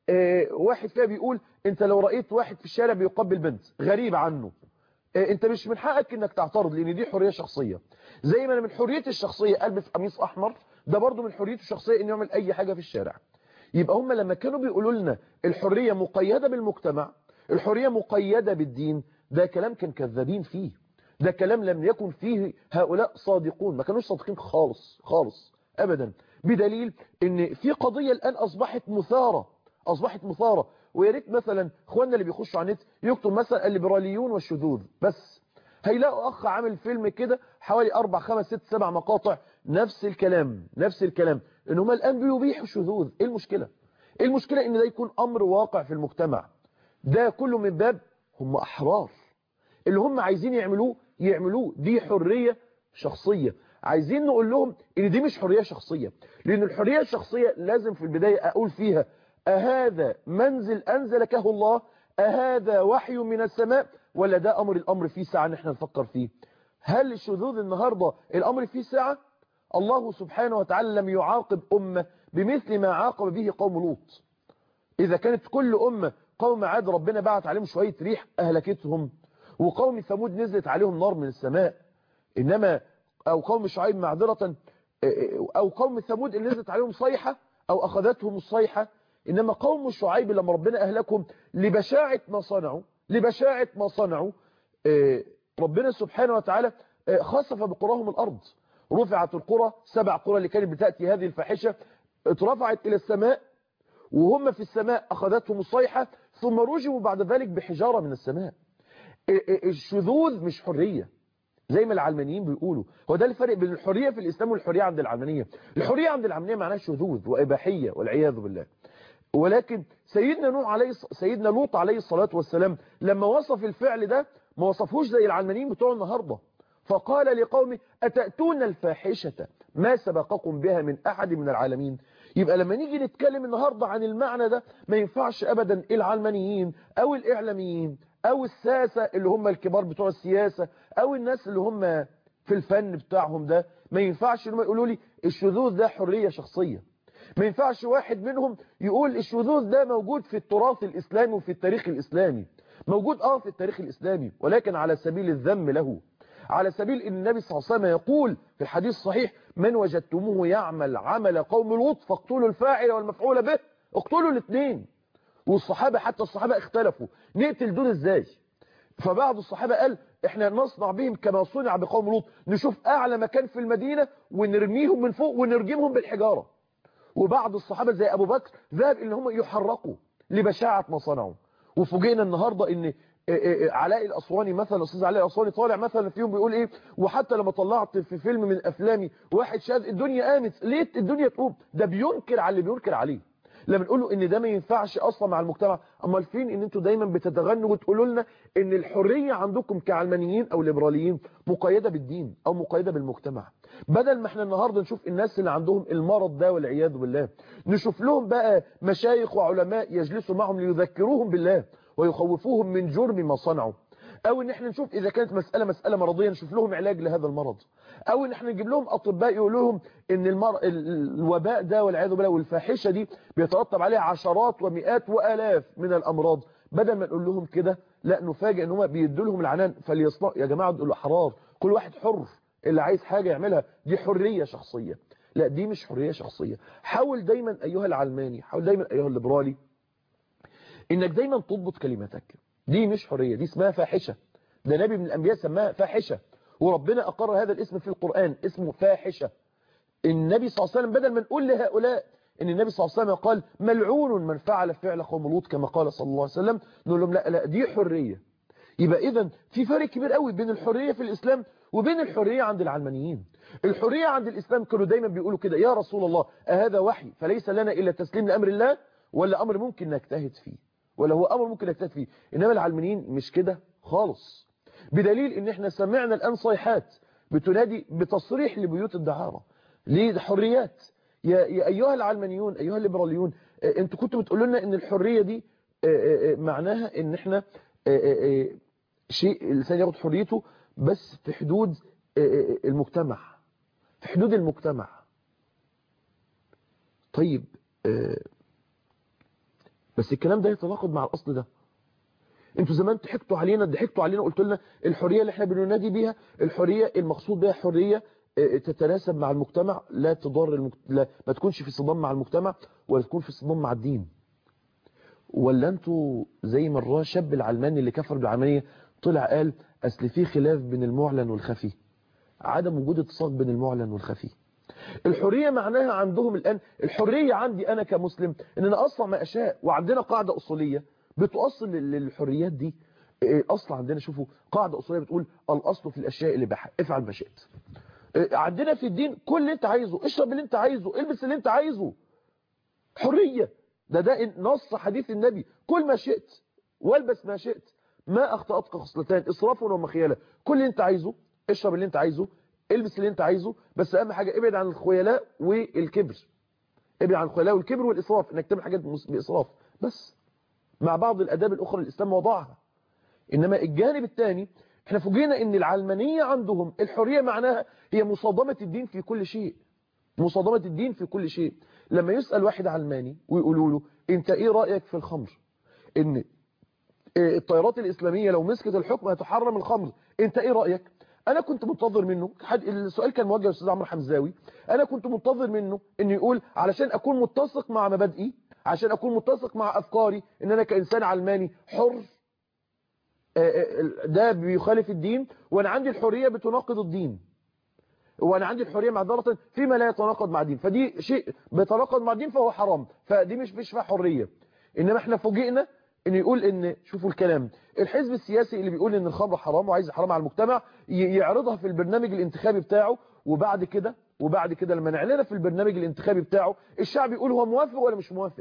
اه واحد فيها بيقول انت لو رأيت واحد في الشارع بيقبل بنت غريب عنه، اه انت مش من حقك انك تعترض، لان دي حرية شخصية. زي ما انا من حريتي الشخصية البس قميص احمر، ده برضو من حريته الشخصية انه يعمل اي حاجة في الشارع. يبقى هم لما كانوا بيقولوا لنا الحرية مقيدة بالمجتمع، الحرية مقيدة بالدين، ده كلام كان كذابين فيه، ده كلام لم يكن فيه هؤلاء صادقون، ما كانوش صادقين خالص خالص ابدا. بدليل ان في قضية الان اصبحت مثارة، اصبحت مثارة. ويا ريت مثلا اخواننا اللي بيخشوا على النت يكتب مثلا الليبراليون والشذوذ بس، هيلاقوا اخ عامل فيلم كده حوالي اربع خمس ست سبع مقاطع نفس الكلام نفس الكلام، ان هم الان بيبيحوا الشذوذ. ايه المشكلة؟ ايه المشكلة ان ده يكون امر واقع في المجتمع؟ ده كله من باب هم احرار، اللي هم عايزين يعملوه يعملوه، دي حرية شخصية. عايزين نقول لهم ان دي مش حرية شخصية، لان الحرية الشخصية لازم في البداية اقول فيها اهذا منزل انزلكه الله، اهذا وحي من السماء، ولا ده امر الامر فيه ساعة نحن نفكر فيه. هل الشذوذ النهاردة الامر فيه ساعة؟ الله سبحانه وتعالى لم يعاقب امة بمثل ما عاقب به قوم لوط. اذا كانت كل امة قوم عاد ربنا بعت عليهم شوية ريح اهلكتهم، وقوم ثمود نزلت عليهم نار من السماء، انما او قوم شعيب معذرة، او قوم ثمود اللي نزلت عليهم صيحة او اخذتهم الصيحة، انما قوم شعيب لما ربنا اهلكهم لبشاعة ما صنعوا، لبشاعة ما صنعوا ربنا سبحانه وتعالى خسف بقراهم الارض، رفعت القرى، سبع قرى اللي كانت بتأتي هذه الفاحشة اترفعت الى السماء، وهم في السماء اخذتهم الصيحة، ثم رجموا بعد ذلك بحجارة من السماء. الشذوذ مش حرية زي ما العلمانيين بيقولوا. هو ده الفرق بين الحرية في الإسلام والحرية عند العلمانية. الحرية عند العلمانية معناها شذوذ وإباحية والعياذ بالله. ولكن سيدنا نوح عليه سيدنا لوط عليه الصلاة والسلام لما وصف الفعل ده ما وصفوش زي العلمانيين بتوع النهاردة، فقال لقومه أتأتون الفاحشة ما سبقكم بها من أحد من العالمين. يبقى لما نيجي نتكلم النهاردة عن المعنى ده ما ينفعش أبدا العلمانيين أو الإعلاميين أو الساسة اللي هم الكبار بتوع السياسة أو الناس اللي هم في الفن بتاعهم ده، ما ينفعش انهم يقولوا لي الشذوذ ده حرية شخصية. ما ينفعش واحد منهم يقول الشذوذ ده موجود في التراث الإسلامي وفي التاريخ الإسلامي. موجود اه في التاريخ الإسلامي، ولكن على سبيل الذم له، على سبيل ان النبي صلى الله عليه وسلم يقول في الحديث الصحيح من وجدتموه يعمل عمل قوم لوط فاقتلوا الفاعل والمفعول به، اقتلوا الاثنين. والصحابة حتى الصحابة اختلفوا نقتل دول ازاي، فبعض الصحابة قال احنا نصنع بهم كما صنع بقوم لوط، نشوف اعلى مكان في المدينة ونرميهم من فوق ونرجمهم بالحجارة. وبعض الصحابة زي ابو بكر ذهب ان هم يحرقوا لبشاعة ما صنعوا. وفوجئنا النهاردة ان علاء الاسواني مثلا، الاستاذ علاء الاسواني طالع مثلا فيهم بيقول ايه، وحتى لما طلعت في فيلم من افلامي واحد شاذ الدنيا قامت، ليه الدنيا تقوم؟ ده بينكر على اللي بينكر عليه. لما نقول له ان ده ما ينفعش اصلا مع المجتمع، امال فين ان انتوا دايما بتتغنوا وتقولوا لنا ان الحريه عندكم كعلمانيين او ليبراليين مقيده بالدين او مقيده بالمجتمع؟ بدل ما احنا النهارده نشوف الناس اللي عندهم المرض ده والعياذ بالله نشوف لهم بقى مشايخ وعلماء يجلسوا معهم ليذكروهم بالله ويخوفوهم من جرم ما صنعوا، او ان احنا نشوف اذا كانت مسألة مسألة مرضية نشوف لهم علاج لهذا المرض، او ان احنا نجيب لهم اطباء يقولوا لهم ان المر... الوباء ده والعياذ بالله والفاحشة دي بيترتب عليها عشرات ومئات والاف من الامراض. بدل ما نقول لهم كده لا نفاجئ ان هم بيدوا لهم العنان فليصنعوا. يا جماعة دول احرار، كل واحد حر، اللي عايز حاجة يعملها، دي حرية شخصية. لا دي مش حرية شخصية. حاول دايما ايها العلماني، حاول دايما ايها الليبرالي انك دايما تضبط كلمتك. دي مش حرية، دي اسمها فاحشة. ده نبي من الانبياء سماها فاحشة، وربنا اقر هذا الاسم في القرآن، اسمه فاحشة. النبي صلى الله عليه وسلم بدل ما نقول لهؤلاء ان النبي صلى الله عليه وسلم قال ملعون من فعل فعل قوم لوط كما قال صلى الله عليه وسلم، نقول لهم لا لا دي حرية. يبقى اذا في فرق كبير قوي بين الحرية في الاسلام وبين الحرية عند العلمانيين. الحرية عند الاسلام كانوا دايما بيقولوا كده يا رسول الله أهذا وحي فليس لنا الا تسليم لامر الله، ولا امر ممكن نجتهد فيه، ولا هو امر ممكن نجتهد فيه. انما العلمانيين مش كده خالص، بدليل ان احنا سمعنا الان صيحات بتنادي بتصريح لبيوت الدعارة. ليه؟ ده حريات. يا, يا ايها العلمانيون ايها الليبراليون، انتوا كنتوا بتقولوا لنا ان الحرية دي معناها ان احنا شيء الانسان ياخد حريته بس في حدود المجتمع، في حدود المجتمع. طيب بس الكلام ده يتناقض مع الأصل ده. انتوا زمان ضحكتوا علينا ضحكتوا علينا قلت لنا الحرية اللي احنا بننادي بيها الحرية المقصود بها حرية تتناسب مع المجتمع، لا تضر المجت... لا ما تكونش في صدام مع المجتمع ولا تكون في صدام مع الدين. ولا انتوا زي ما الشاب العلماني اللي كفر بالعلمانية طلع قال اصل في خلاف بين المعلن والخفي، عدم وجود اتصال بين المعلن والخفي. الحرية معناها عندهم الآن الحرية عندي أنا كمسلم إن أنا أصنع ما أشاء، وعندنا قاعدة أصولية بتؤصل للحريات دي. أصل عندنا شوفوا قاعدة أصولية بتقول الأصل في الأشياء اللي بحق افعل ما شئت. عندنا في الدين كل اللي أنت عايزه، اشرب اللي أنت عايزه، البس اللي أنت عايزه، حرية. ده ده نص حديث النبي كل ما شئت والبس ما شئت ما أخطأتك خصلتان إسراف ومخيلة. كل اللي أنت عايزه، اشرب اللي أنت عايزه، البس اللي انت عايزه، بس اهم حاجة ابعد عن الخيلاء والكبر. ابعد عن الخيلاء والكبر والاسراف، انك تعمل حاجات باسراف، بس مع بعض الاداب الاخرى الاسلام وضعها. انما الجانب الثاني احنا فوجئنا ان العلمانية عندهم الحرية معناها هي مصادمة الدين في كل شيء، مصادمة الدين في كل شيء. لما يسأل واحد علماني ويقولوا له انت ايه رأيك في الخمر، ان التيارات الاسلامية لو مسكت الحكم هتحرم الخمر، انت ايه رأيك؟ انا كنت منتظر منه حد السؤال كان موجه للاستاذ عمرو حمزاوي، انا كنت منتظر منه انه يقول علشان اكون متسق مع مبادئي، عشان اكون متسق مع افكاري ان انا كانسان علماني حر ده بيخالف الدين، وانا عندي الحريه بتناقض الدين، وانا عندي الحريه معذره فيما لا يتناقض مع الدين، فدي شيء بيتناقض مع الدين فهو حرام، فدي مش مش فيها حريه. انما احنا فوجئنا ان يقول ان شوفوا الكلام الحزب السياسي اللي بيقول ان الخمر حرام وعايز حرام على المجتمع يعرضها في البرنامج الانتخابي بتاعه، وبعد كده وبعد كده لما نعلنها في البرنامج الانتخابي بتاعه الشعب يقول هو موافق ولا مش موافق.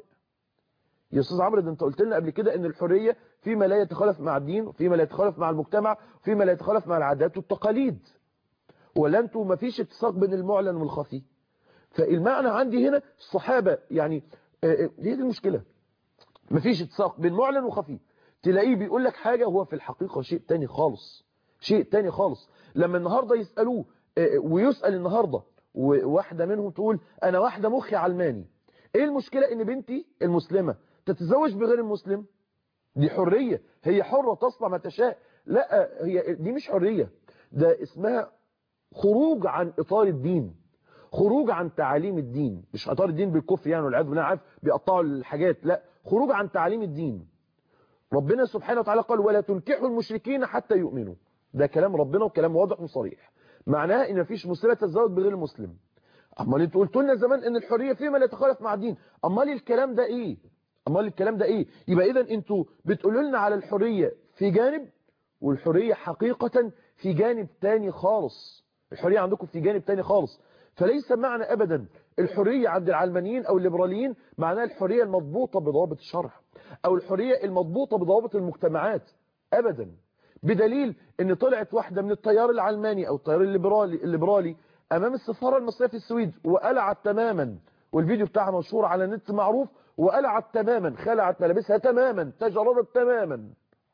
يا استاذ عمرو ده انت قلت لنا قبل كده ان الحريه فيما لا يتخالف مع الدين وفيما لا يتخالف مع المجتمع وفيما لا يتخالف مع العادات والتقاليد، ولا انتوا ما فيش اتساق بين المعلن والخفي. فالمعنى عندي هنا الصحابه يعني هي دي المشكله، ما فيش اتساق بين معلن وخفي، تلاقيه بيقول لك حاجه هو في الحقيقه شيء تاني خالص، شيء تاني خالص. لما النهارده يسالوه ويسال النهارده وواحده منهم تقول انا واحده مخي علماني، ايه المشكله ان بنتي المسلمه تتزوج بغير المسلم؟ دي حريه، هي حره تصنع ما تشاء. لا هي دي مش حريه، ده اسمها خروج عن اطار الدين، خروج عن تعاليم الدين، مش اطار الدين بالكفر يعني والعياذ بالله، عارف بيقطعوا الحاجات، لا خروج عن تعاليم الدين. ربنا سبحانه وتعالى قال ولا تنكحوا المشركين حتى يؤمنوا، ده كلام ربنا وكلام واضح وصريح، معناها ان مفيش مسلمه تتزوج بغير المسلم. امال انتوا قلتوا لنا زمان ان الحريه فيما لا يتخالف مع الدين، امال الكلام ده ايه؟ امال الكلام ده ايه؟ يبقى اذا انتوا بتقولوا لنا على الحريه في جانب والحريه حقيقه في جانب تاني خالص، الحريه عندكم في جانب تاني خالص. فليس معنى ابدا الحريه عند العلمانيين او الليبراليين معناها الحريه المضبوطه بضوابط الشرع او الحريه المضبوطه بضوابط المجتمعات ابدا، بدليل ان طلعت واحده من التيار العلماني او التيار الليبرالي الليبرالي امام السفاره المصريه في السويد وقلعت تماما، والفيديو بتاعها مشهور على النت معروف، وقلعت تماما، خلعت ملابسها تماما، تجردت تماما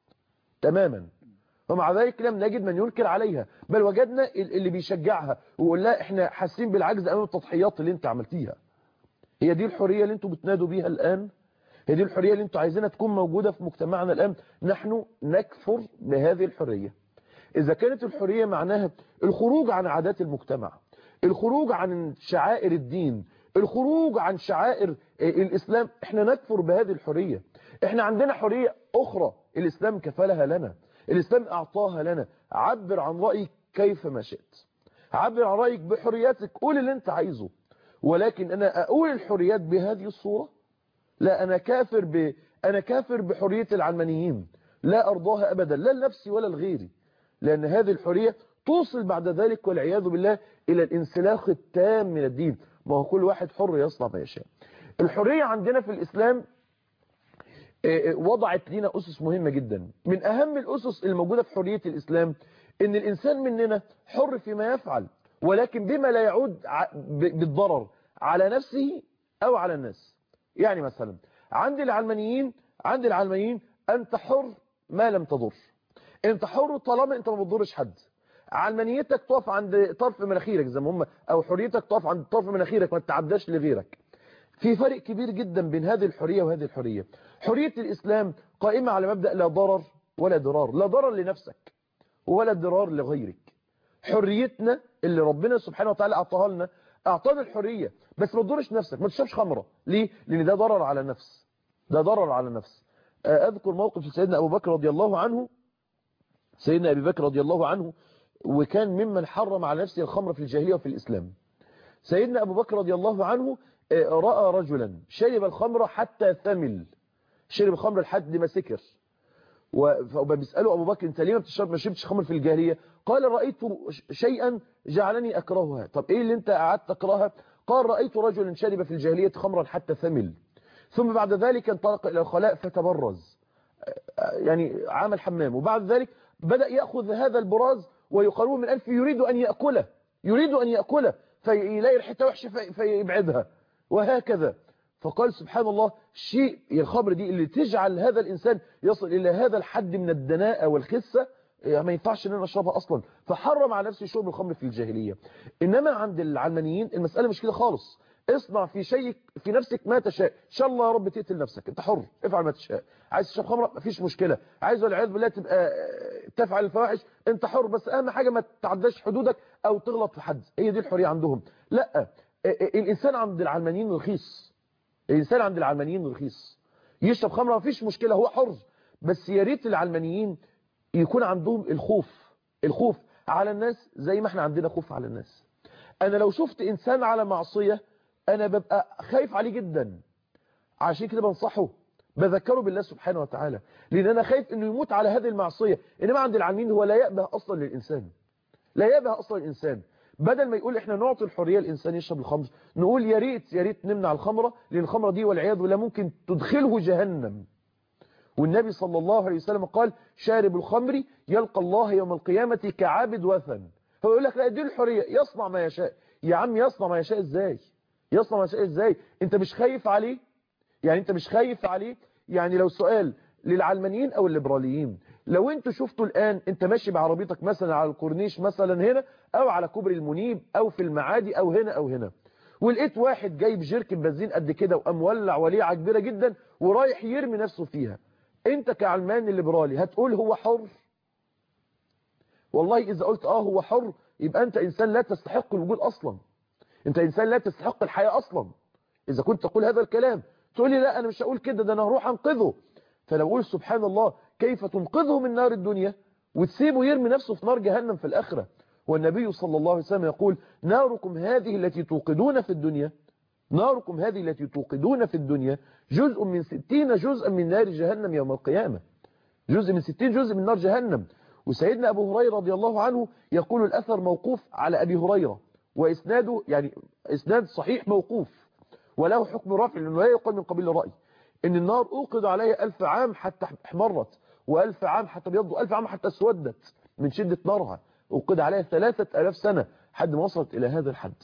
تماما، ومع ذلك لم نجد من ينكر عليها، بل وجدنا اللي بيشجعها ويقول لها احنا حاسين بالعجز امام التضحيات اللي انت عملتيها. هي دي الحريه اللي انتوا بتنادوا بيها الان؟ هي دي الحريه اللي انتوا عايزينها تكون موجوده في مجتمعنا الان؟ نحن نكفر بهذه الحريه. اذا كانت الحريه معناها الخروج عن عادات المجتمع، الخروج عن شعائر الدين، الخروج عن شعائر الاسلام، احنا نكفر بهذه الحريه. احنا عندنا حريه اخرى الاسلام كفلها لنا، الإسلام أعطاها لنا، عبر عن رأيك كيف ما شئت، عبر عن رأيك بحرياتك، قول اللي انت عايزه، ولكن أنا أقول الحريات بهذه الصورة لا، أنا كافر ب... أنا كافر بحرية العلمانيين، لا أرضاها أبدا لا لنفسي ولا لغيري، لأن هذه الحرية توصل بعد ذلك والعياذ بالله إلى الانسلاخ التام من الدين. ما هو كل واحد حر يصنع ما يشاء. الحرية عندنا في الإسلام وضعت لنا أسس مهمة جدا، من أهم الأسس الموجودة في حرية الإسلام إن الإنسان مننا حر فيما يفعل، ولكن بما لا يعود بالضرر على نفسه أو على الناس. يعني مثلا عند العلمانيين عند العلمانيين أنت حر ما لم تضر، أنت حر طالما أنت ما بتضرش حد، علمانيتك تقف عند طرف مناخيرك زي ما هم، أو حريتك تقف عند طرف مناخيرك ما تتعداش لغيرك. في فرق كبير جدا بين هذه الحرية وهذه الحرية. حرية الإسلام قائمة على مبدأ لا ضرر ولا ضرار، لا ضرر لنفسك ولا ضرار لغيرك. حريتنا اللي ربنا سبحانه وتعالى أعطاها لنا، أعطانا الحرية، بس ما تضرش نفسك، ما تشربش خمرة. ليه؟ لأن ده ضرر على نفس، ده ضرر على نفس. أذكر موقف سيدنا أبو بكر رضي الله عنه. سيدنا أبي بكر رضي الله عنه وكان ممن حرم على نفسه الخمر في الجاهلية وفي الإسلام. سيدنا أبو بكر رضي الله عنه رأى رجلا شرب الخمر حتى ثمل، شرب الخمر لحد ما سكر، وبيسأله أبو بكر أنت ليه ما بتشرب ما شربتش خمر في الجاهلية؟ قال رأيت شيئا جعلني أكرهها. طب إيه اللي أنت قعدت تكرهها؟ قال رأيت رجلا شرب في الجاهلية خمرا حتى ثمل، ثم بعد ذلك انطلق إلى الخلاء فتبرز، يعني عمل حمام، وبعد ذلك بدأ يأخذ هذا البراز ويقربه من أنفه يريد أن يأكله، يريد أن يأكله فيلاقي ريحته وحشة فيبعدها، وهكذا. فقال سبحان الله، شيء الخمر دي اللي تجعل هذا الإنسان يصل إلى هذا الحد من الدناءة والخسة، ما ينفعش ان انا اشربها اصلا، فحرم على نفسه شرب الخمر في الجاهلية. انما عند العلمانيين المسألة مش كده خالص. اصنع في شيء في نفسك ما تشاء، ان شاء الله يا رب تقتل نفسك، انت حر، افعل ما تشاء. عايز تشرب خمره مفيش مشكله، عايز والعياذ بالله تبقى تفعل الفواحش، انت حر، بس اهم حاجه ما تعداش حدودك او تغلط في حد. هي دي الحريه عندهم. لا، الانسان عند العلمانيين رخيص، الانسان عند العلمانيين رخيص، يشرب خمره مفيش مشكله، هو حر. بس يا ريت العلمانيين يكون عندهم الخوف، الخوف على الناس زي ما احنا عندنا خوف على الناس. انا لو شفت انسان على معصيه انا ببقى خايف عليه جدا، عشان كده بنصحه، بذكره بالله سبحانه وتعالى، لان انا خايف انه يموت على هذه المعصيه. انما عند العالمين هو لا يأبه اصلا للانسان، لا يأبه اصلا الانسان. بدل ما يقول احنا نعطي الحريه الانسان يشرب الخمر، نقول يا ريت يا ريت نمنع الخمره، لان الخمره دي والعياذ بالله ممكن تدخله جهنم. والنبي صلى الله عليه وسلم قال شارب الخمر يلقى الله يوم القيامه كعابد وثن. هو يقول لك لا دي الحريه، يصنع ما يشاء. يا عم يصنع ما يشاء ازاي؟ يصنع ما يشاء ازاي؟ انت مش خايف عليه؟ يعني انت مش خايف عليه؟ يعني لو سؤال للعلمانيين او الليبراليين، لو انتوا شفتوا الان انت ماشي بعربيتك مثلا على الكورنيش مثلا هنا، او على كوبري المنيب، او في المعادي، او هنا او هنا، ولقيت واحد جايب جيركن بنزين قد كده وقام ولع وليعه كبيره جدا ورايح يرمي نفسه فيها، انت كعلماني ليبرالي هتقول هو حر؟ والله اذا قلت اه هو حر، يبقى انت انسان لا تستحق الوجود اصلا، انت انسان لا تستحق الحياة اصلا. اذا كنت تقول هذا الكلام، تقول لي لا انا مش هقول كده، ده انا هروح انقذه. فلو اقول سبحان الله كيف تنقذه من نار الدنيا وتسيبه يرمي نفسه في نار جهنم في الاخره؟ والنبي صلى الله عليه وسلم يقول ناركم هذه التي توقدون في الدنيا، ناركم هذه التي توقدون في الدنيا جزء من ستين جزءا من نار جهنم يوم القيامة، جزء من ستين جزء من نار جهنم. وسيدنا أبو هريرة رضي الله عنه يقول الأثر موقوف على أبي هريرة، وإسناده يعني إسناد صحيح موقوف، وله حكم رفع لأنه لا يقال من قبيل الرأي، إن النار أوقد عليها ألف عام حتى احمرت، وألف عام حتى بيض، وألف عام حتى اسودت من شدة نارها، أوقد عليها ثلاثة آلاف سنة حد ما وصلت إلى هذا الحد.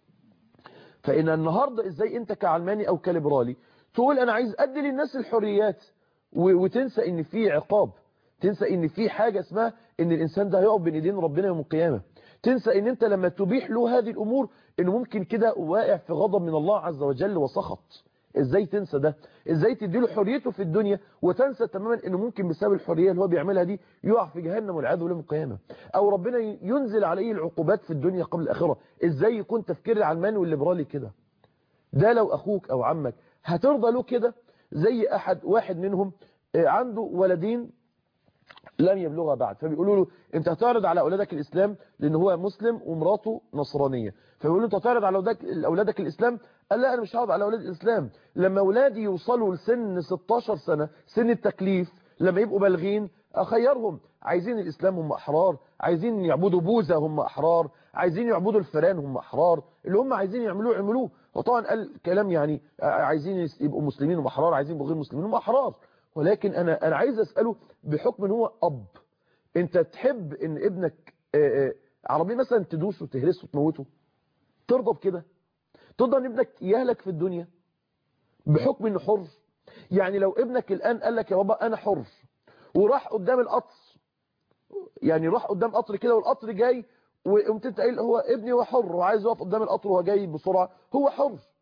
فإن النهاردة إزاي أنت كعلماني أو كليبرالي تقول أنا عايز أدي للناس الحريات وتنسى إن في عقاب، تنسى إن في حاجة اسمها إن الإنسان ده هيقف بين إيدين ربنا يوم القيامة، تنسى إن أنت لما تبيح له هذه الأمور إنه ممكن كده واقع في غضب من الله عز وجل وسخط. إزاي تنسى ده؟ إزاي تديله حريته في الدنيا وتنسى تماما إنه ممكن بسبب الحرية اللي هو بيعملها دي يقع في جهنم والعياذ بالله يوم القيامة، أو ربنا ينزل عليه العقوبات في الدنيا قبل الآخرة؟ إزاي يكون تفكير العلماني والليبرالي كده؟ ده لو أخوك أو عمك هترضى له كده؟ زي أحد واحد منهم عنده ولدين لم يبلغها بعد، فبيقولوا له انت هتعرض على اولادك الاسلام لان هو مسلم ومراته نصرانيه، فبيقولوا له انت هتعرض على اولادك اولادك الاسلام؟ قال لا انا مش هعرض على اولاد الاسلام، لما اولادي يوصلوا لسن ستاشر سنه سن التكليف، لما يبقوا بالغين اخيرهم، عايزين الاسلام هم احرار، عايزين يعبدوا بوذا هم احرار، عايزين يعبدوا الفئران هم احرار، اللي هم عايزين يعملوه يعملوه. وطبعا قال كلام يعني عايزين يبقوا مسلمين هم احرار، عايزين يبقوا غير مسلمين هم احرار. ولكن انا انا عايز اساله بحكم ان هو اب، انت تحب ان ابنك عربي مثلا تدوسه وتهرسه وتموته؟ ترضى بكده؟ ترضى ان ابنك يهلك في الدنيا بحكم انه حر؟ يعني لو ابنك الان قال لك يا بابا انا حر، وراح قدام القطر، يعني راح قدام قطر كده والقطر جاي، وقمت انت قايل هو ابني هو حر وعايز يقف قدام القطر وهو جاي بسرعه، هو حر،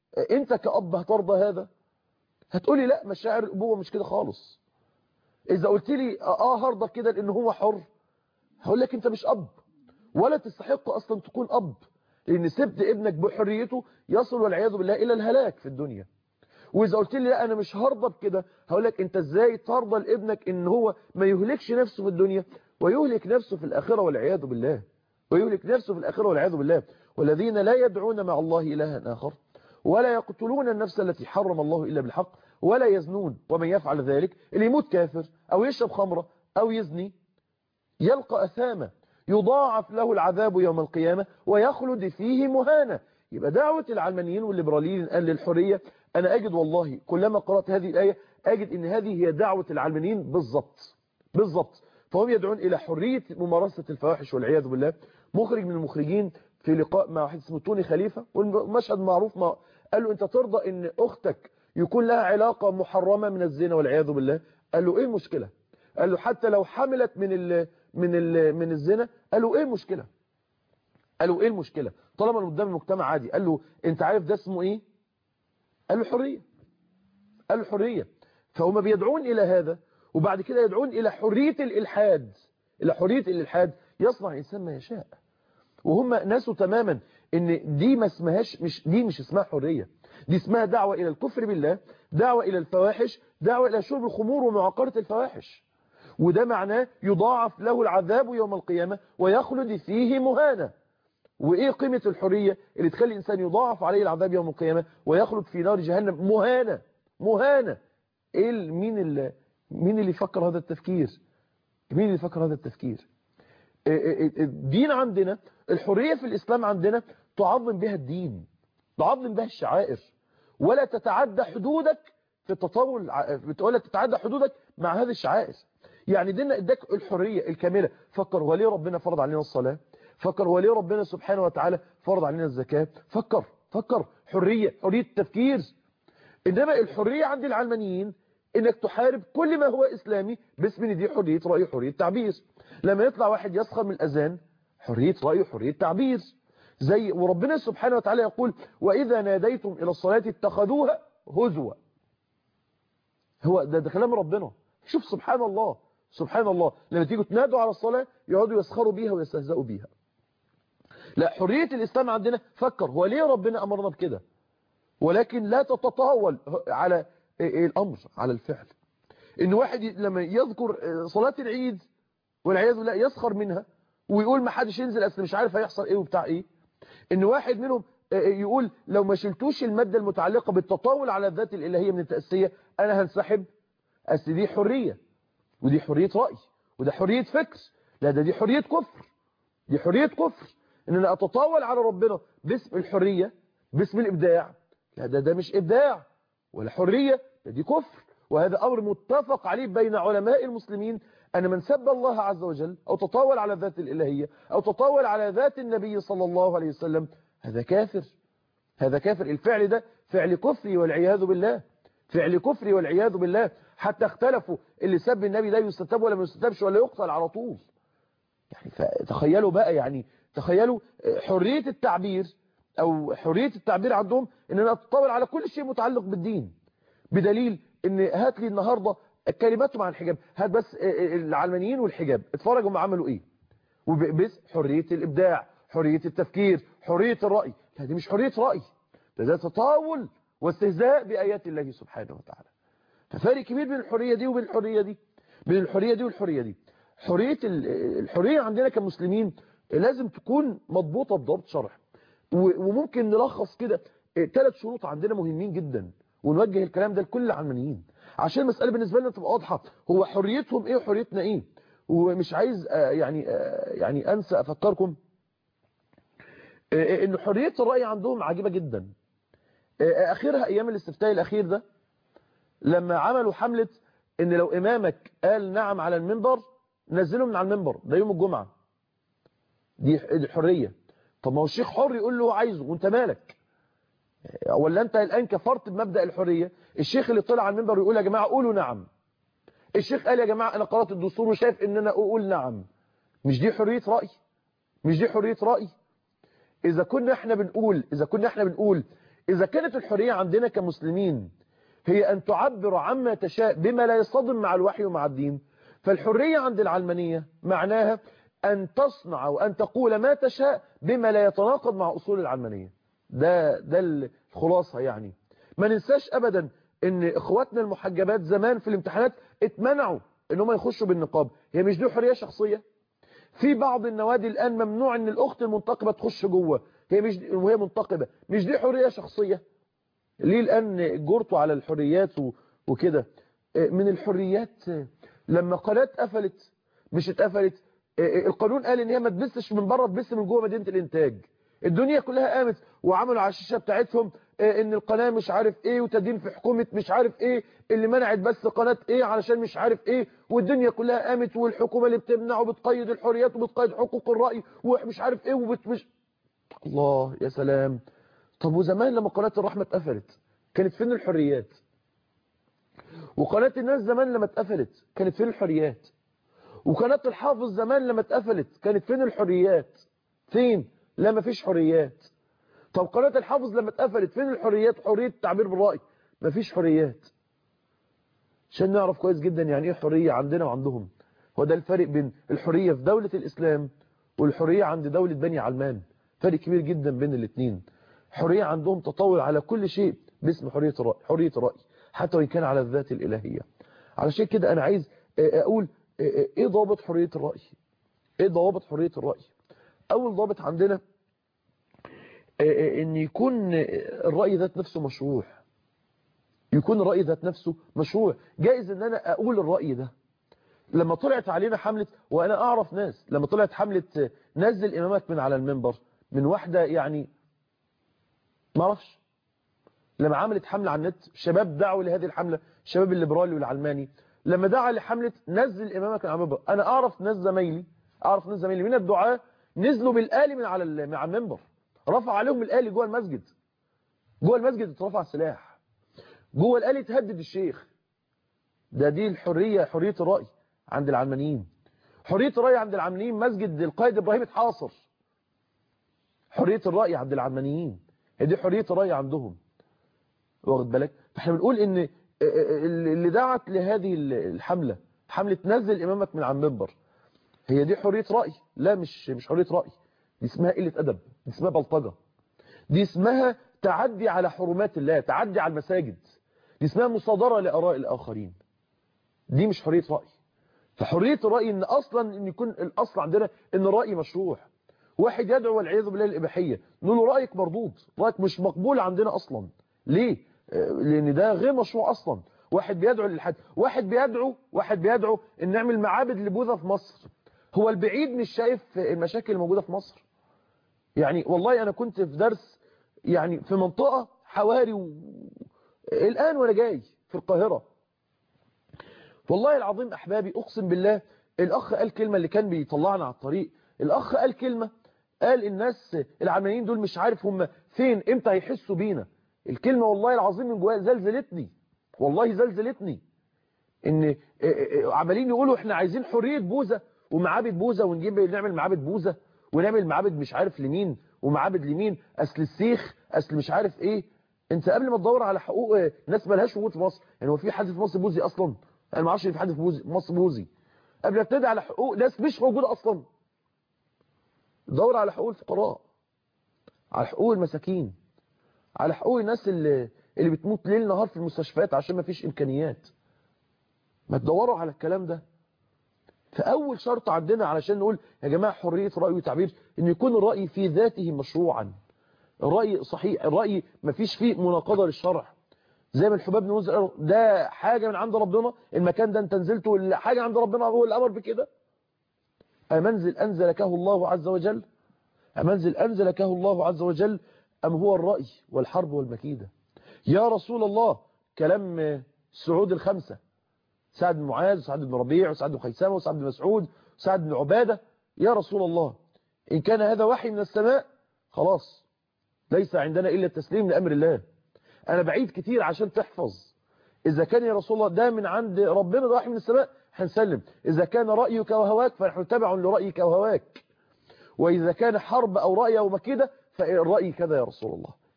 انت كأب هترضى هذا؟ هتقولي لا، مشاعر الأبوة مش كده خالص. إذا قلت لي اه هرضى كده لأنه هو حر، هقول لك انت مش أب، ولا تستحق أصلا تكون أب، لأن سبت ابنك بحريته يصل والعياذ بالله إلى الهلاك في الدنيا. وإذا قلت لي لا أنا مش هرضى بكده، هقول لك أنت إزاي ترضى لابنك إن هو ما يهلكش نفسه في الدنيا ويهلك نفسه في الآخرة والعياذ بالله، ويهلك نفسه في الآخرة والعياذ بالله. والذين لا يدعون مع الله إلها آخر ولا يقتلون النفس التي حرم الله إلا بالحق ولا يزنون ومن يفعل ذلك، اللي يموت كافر أو يشرب خمرة أو يزني يلقى أثاما يضاعف له العذاب يوم القيامة ويخلد فيه مهانا. يبقى دعوة العلمانيين والليبراليين الآن للحرية، أنا أجد والله كلما قرأت هذه الآية أجد أن هذه هي دعوة العلمانيين بالضبط بالضبط. فهم يدعون إلى حرية ممارسة الفواحش والعياذ بالله. مخرج من المخرجين في لقاء مع واحد اسمه توني خليفة، والمشهد معروف، ما قال له أنت ترضى أن أختك يكون لها علاقة محرمة من الزنا والعياذ بالله؟ قال له إيه المشكلة؟ قال له حتى لو حملت من ال من ال من الزنا. قال له إيه المشكلة؟ قال له إيه المشكلة طالما قدام المجتمع عادي؟ قال له أنت عارف ده اسمه إيه؟ قال له حرية. قال له حرية. فهم بيدعون إلى هذا، وبعد كده يدعون إلى حرية الإلحاد، إلى حرية الإلحاد، يصنع الإنسان ما يشاء. وهم ناسوا تماما ان دي ما اسمهاش، مش دي مش اسمها حرية، دي اسمها دعوة الى الكفر بالله، دعوة الى الفواحش، دعوة الى شرب الخمور ومعاقرة الفواحش. وده معناه يضاعف له العذاب يوم القيامة ويخلد فيه مهانا. وايه قيمة الحرية اللي تخلي الانسان يضاعف عليه العذاب يوم القيامة ويخلد في نار جهنم مهانا مهانا؟ ايه مين اللي مين اللي يفكر هذا التفكير؟ مين اللي يفكر هذا التفكير؟ الدين عندنا، الحرية في الإسلام عندنا تعظم بها الدين، تعظم بها الشعائر، ولا تتعدى حدودك في التطاول، ولا تتعدى حدودك مع هذه الشعائر. يعني ديننا اداك الحرية الكاملة. فكر هو ليه ربنا فرض علينا الصلاة؟ فكر هو ليه ربنا سبحانه وتعالى فرض علينا الزكاة؟ فكر فكر حرية، حرية التفكير. إنما الحرية عند العلمانيين انك تحارب كل ما هو اسلامي باسم ان دي حرية رأي، حرية تعبير. لما يطلع واحد يسخر من الاذان، حرية رأي، حرية تعبير. زي وربنا سبحانه وتعالى يقول واذا ناديتم الى الصلاة اتخذوها هزوا. هو ده, ده كلام ربنا. شوف سبحان الله سبحان الله، لما تيجوا تنادوا على الصلاة يقعدوا يسخروا بيها ويستهزئوا بيها. لا، حرية الاسلام عندنا فكر هو ليه ربنا امرنا بكده، ولكن لا تتطاول على الامر، على الفعل. ان واحد لما يذكر صلاة العيد والعياذ بالله يسخر منها ويقول ما حدش ينزل اصل مش عارف هيحصل ايه وبتاع ايه. ان واحد منهم يقول لو ما شلتوش المادة المتعلقة بالتطاول على الذات الالهية من التأسية انا هنسحب. اصل دي حرية، ودي حرية رأي، وده حرية فكر. لا، ده دي حرية كفر، دي حرية كفر. ان انا اتطاول على ربنا باسم الحرية، باسم الابداع. لا، ده ده مش ابداع ولا حرية، ده دي كفر. وهذا امر متفق عليه بين علماء المسلمين، أن من سب الله عز وجل أو تطاول على الذات الإلهية أو تطاول على ذات النبي صلى الله عليه وسلم هذا كافر، هذا كافر. الفعل ده فعل كفري والعياذ بالله، فعل كفري والعياذ بالله. حتى اختلفوا اللي سب النبي ده يستتاب ولا ما يستتابش ولا يقتل على طول. يعني فتخيلوا بقى، يعني تخيلوا حرية التعبير أو حرية التعبير عندهم إن أنا أتطاول على كل شيء متعلق بالدين، بدليل إن هات لي النهاردة كلماتهم عن الحجاب، هات بس العلمانيين والحجاب اتفرجوا ما عملوا ايه. وبس حرية الابداع، حرية التفكير، حرية الرأي. هذه مش حرية رأي، ده تطاول واستهزاء بآيات الله سبحانه وتعالى. ففارق كبير بين الحرية دي وبين الحرية دي، بين الحرية دي والحرية دي. حرية الحرية عندنا كمسلمين لازم تكون مضبوطة بضبط شرعي. وممكن نلخص كده ثلاث شروط عندنا مهمين جدا، ونوجه الكلام ده لكل العلمانيين عشان المسألة بالنسبة لنا تبقى واضحة. هو حريتهم ايه وحريتنا ايه؟ ومش عايز يعني يعني انسى افكركم ان حرية الرأي عندهم عجيبة جدا. اخرها ايام الاستفتاء الاخير ده، لما عملوا حملة ان لو امامك قال نعم على المنبر نزله من على المنبر، ده يوم الجمعة. دي الحرية. طب ما هو الشيخ حر يقول له عايزه وانت مالك؟ ولا انت الان كفرت بمبدأ الحرية؟ الشيخ اللي طلع على المنبر يقول يا جماعة قولوا نعم، الشيخ قال يا جماعة انا قرأت الدستور وشايف ان انا اقول نعم. مش دي حرية رأي؟ مش دي حرية رأي؟ اذا كنا احنا بنقول اذا كنا احنا بنقول إذا كانت الحرية عندنا كمسلمين هي أن تعبر عما تشاء بما لا يصطدم مع الوحي ومع الدين، فالحرية عند العلمانية معناها أن تصنع وأن تقول ما تشاء بما لا يتناقض مع أصول العلمانية. ده ده الخلاصة. يعني ما ننساش أبدا أن إخواتنا المحجبات زمان في الامتحانات اتمنعوا أن هم يخشوا بالنقاب. هي مش دي حرية شخصية؟ في بعض النوادي الآن ممنوع أن الأخت المنتقبة تخش جوه هي مش وهي منتقبة. مش دي حرية شخصية؟ ليه الآن جرتوا على الحريات وكده؟ من الحريات لما قناه قفلت، مش اتقفلت، القانون قال ان هي ما تبثش من بره، تبث من جوه مدينه الانتاج. الدنيا كلها قامت وعملوا على الشاشه بتاعتهم ان القناه مش عارف ايه وتدين في حكومه مش عارف ايه اللي منعت بس قناه ايه علشان مش عارف ايه، والدنيا كلها قامت والحكومه اللي بتمنع وبتقيد الحريات وبتقيد حقوق الراي ومش عارف ايه ومش الله يا سلام. طب وزمان لما قناه الرحمه اتقفلت كانت فين الحريات؟ وقناه الناس زمان لما اتقفلت كانت فين الحريات؟ وقناه الحافظ زمان لما اتقفلت كانت فين الحريات؟ فين؟ لا مفيش حريات. طب قناه الحافظ لما اتقفلت فين الحريات؟ حريه التعبير بالراي، مفيش حريات. عشان نعرف كويس جدا يعني ايه حريه عندنا وعندهم. هو ده الفرق بين الحريه في دوله الاسلام والحريه عند دوله بني علمان. فرق كبير جدا بين الاثنين. حريه عندهم تطاول على كل شيء باسم حريه الراي، حريه الراي حتى وان كان على الذات الالهيه. علشان كده انا عايز اقول ايه ضابط حريه الراي؟ ايه ضوابط حريه الراي؟ اول ضابط عندنا ان يكون الراي ذات نفسه مشروع. يكون الراي ذات نفسه مشروع، جائز ان انا اقول الراي ده. لما طلعت علينا حمله، وانا اعرف ناس لما طلعت حمله نزل امامك من على المنبر من واحده يعني ما اعرفش، لما عملت حمله على النت شباب دعوا لهذه الحمله، الشباب الليبرالي والعلماني لما دعا لحمله نزل امامك من على المنبر، انا اعرف ناس زمايلي اعرف ناس زمايلي من الدعاة نزلوا بالآلي من على من على المنبر، رفع عليهم الآلي جوه المسجد. جوه المسجد اترفع السلاح، جوه الآلي تهدد الشيخ. ده دي الحريه، حريه الراي عند العلمانيين. حريه الراي عند العلمانيين مسجد القائد ابراهيم اتحاصر. حريه الراي عند العلمانيين هي دي حريه الراي عندهم، واخد بالك؟ فاحنا بنقول ان اللي دعت لهذه الحمله، حمله نزل امامك من على المنبر، هي دي حريه راي؟ لا، مش مش حريه راي، دي اسمها قله ادب، دي اسمها بلطجه، دي اسمها تعدي على حرمات الله، تعدي على المساجد، دي اسمها مصادره لاراء الاخرين، دي مش حريه راي. فحريه الراي ان اصلا ان يكون الاصل عندنا ان الراي مشروع. واحد يدعو والعياذ بالله الاباحيه، نقول له رايك مردود، رايك مش مقبول عندنا اصلا. ليه؟ لان ده غير مشروع اصلا. واحد بيدعو للحد، واحد بيدعو واحد بيدعو ان نعمل معابد لبوذا في مصر. هو البعيد مش شايف المشاكل الموجوده في مصر؟ يعني والله انا كنت في درس يعني في منطقه حواري و... الان وانا جاي في القاهره، والله العظيم احبابي اقسم بالله، الاخ قال كلمه اللي كان بيطلعنا على الطريق، الاخ قال كلمه، قال الناس العلمانيين دول مش عارف هم فين امتى هيحسوا بينا. الكلمه والله العظيم من جوايا زلزلتني، والله زلزلتني. ان عمالين يقولوا احنا عايزين حريه بوذا ومعابد بوذا، ونجيب نعمل معابد بوذا ونعمل معابد مش عارف لمين ومعابد لمين، اصل السيخ اصل مش عارف ايه. انت قبل ما تدور على حقوق ناس مالهاش وجود في مصر، يعني هو في حد في مصر بوذي اصلا؟ انا ما اعرفش في حد في مصر بوذي. قبل ما تبتدي على حقوق ناس مش موجوده اصلا، دور على حقوق الفقراء، على حقوق المساكين، على حقوق الناس اللي اللي بتموت ليل نهار في المستشفيات عشان ما فيش امكانيات. ما تدوروا على الكلام ده. فاول شرط عندنا علشان نقول يا جماعه حريه راي وتعبير ان يكون الراي في ذاته مشروعا، الراي صحيح، الراي ما فيش فيه مناقضه للشرع. زي ما الحباب بن ده حاجه من عند ربنا، المكان ده انت نزلته حاجه عند ربنا هو اللي امر بكده. امنزل انزلكه الله عز وجل، امنزل انزلكه الله عز وجل ام هو الراي والحرب والمكيده؟ يا رسول الله، كلام السعود الخمسه، سعد بن معاذ وسعد بن ربيع وسعد بن خيثمة وسعد بن مسعود وسعد بن عبادة، يا رسول الله إن كان هذا وحي من السماء خلاص ليس عندنا إلا التسليم لأمر الله. أنا بعيد كتير عشان تحفظ. إذا كان يا رسول الله ده من عند ربنا، ده وحي من السماء، هنسلم. إذا كان رأيك وهواك فنحن تبع لرأيك وهواك، وإذا كان حرب أو رأي أو مكيدة فالرأي كذا يا رسول الله.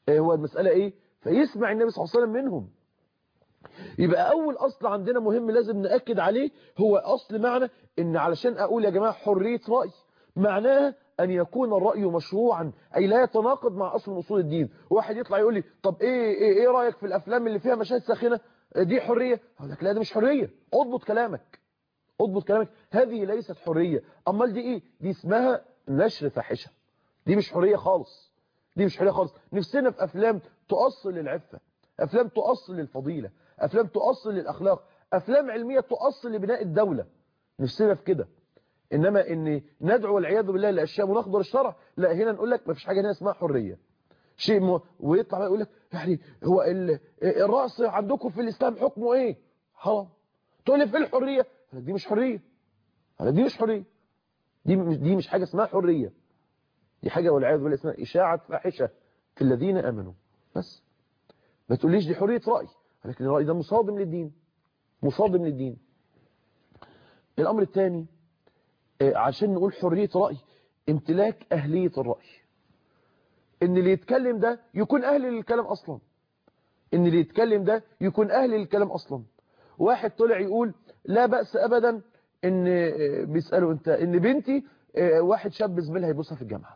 هو المسألة ايه؟ فيسمع النبي صلى الله عليه وسلم منهم. يبقى اول اصل عندنا مهم لازم نأكد عليه، هو اصل معنى ان علشان اقول يا جماعة حرية رأي معناها ان يكون الرأي مشروعا، اي لا يتناقض مع اصل من اصول الدين. واحد يطلع يقول لي طب ايه ايه, إيه رأيك في الافلام اللي فيها مشاهد ساخنة؟ دي حرية؟ اقول لك لا، دي مش حرية. اضبط كلامك، اضبط كلامك، هذه ليست حرية. امال دي ايه؟ دي اسمها نشر فاحشة. دي مش حرية خالص، دي مش حرية خالص. نفسنا في افلام تؤصل للعفة، افلام تؤصل للفضيلة، افلام تؤصل للاخلاق، افلام علمية تؤصل لبناء الدولة، نفسنا في كده. انما ان ندعو والعياذ بالله لاشياء مناقضه للشرع، لا، هنا نقول لك ما فيش حاجه هنا اسمها حريه. شيء م... ويطلع بقى يقول لك يعني هو ال... الرأس عندكم في الاسلام حكمه ايه؟ حرام. تقول لي في الحريه؟ دي مش حريه، دي مش حريه، دي مش دي مش حاجه اسمها حريه، دي حاجه والعياذ بالله اسمها اشاعه فاحشه في الذين امنوا. بس ما تقوليش دي حريه راي، لكن الراي ده مصادم للدين، مصادم للدين. الامر الثاني عشان نقول حريه راي، امتلاك اهليه الراي، ان اللي يتكلم ده يكون اهل للكلام اصلا، ان اللي يتكلم ده يكون اهل للكلام اصلا. واحد طلع يقول لا بأس ابدا ان بيسأله انت ان بنتي واحد شاب زميلها يبوسها في الجامعة.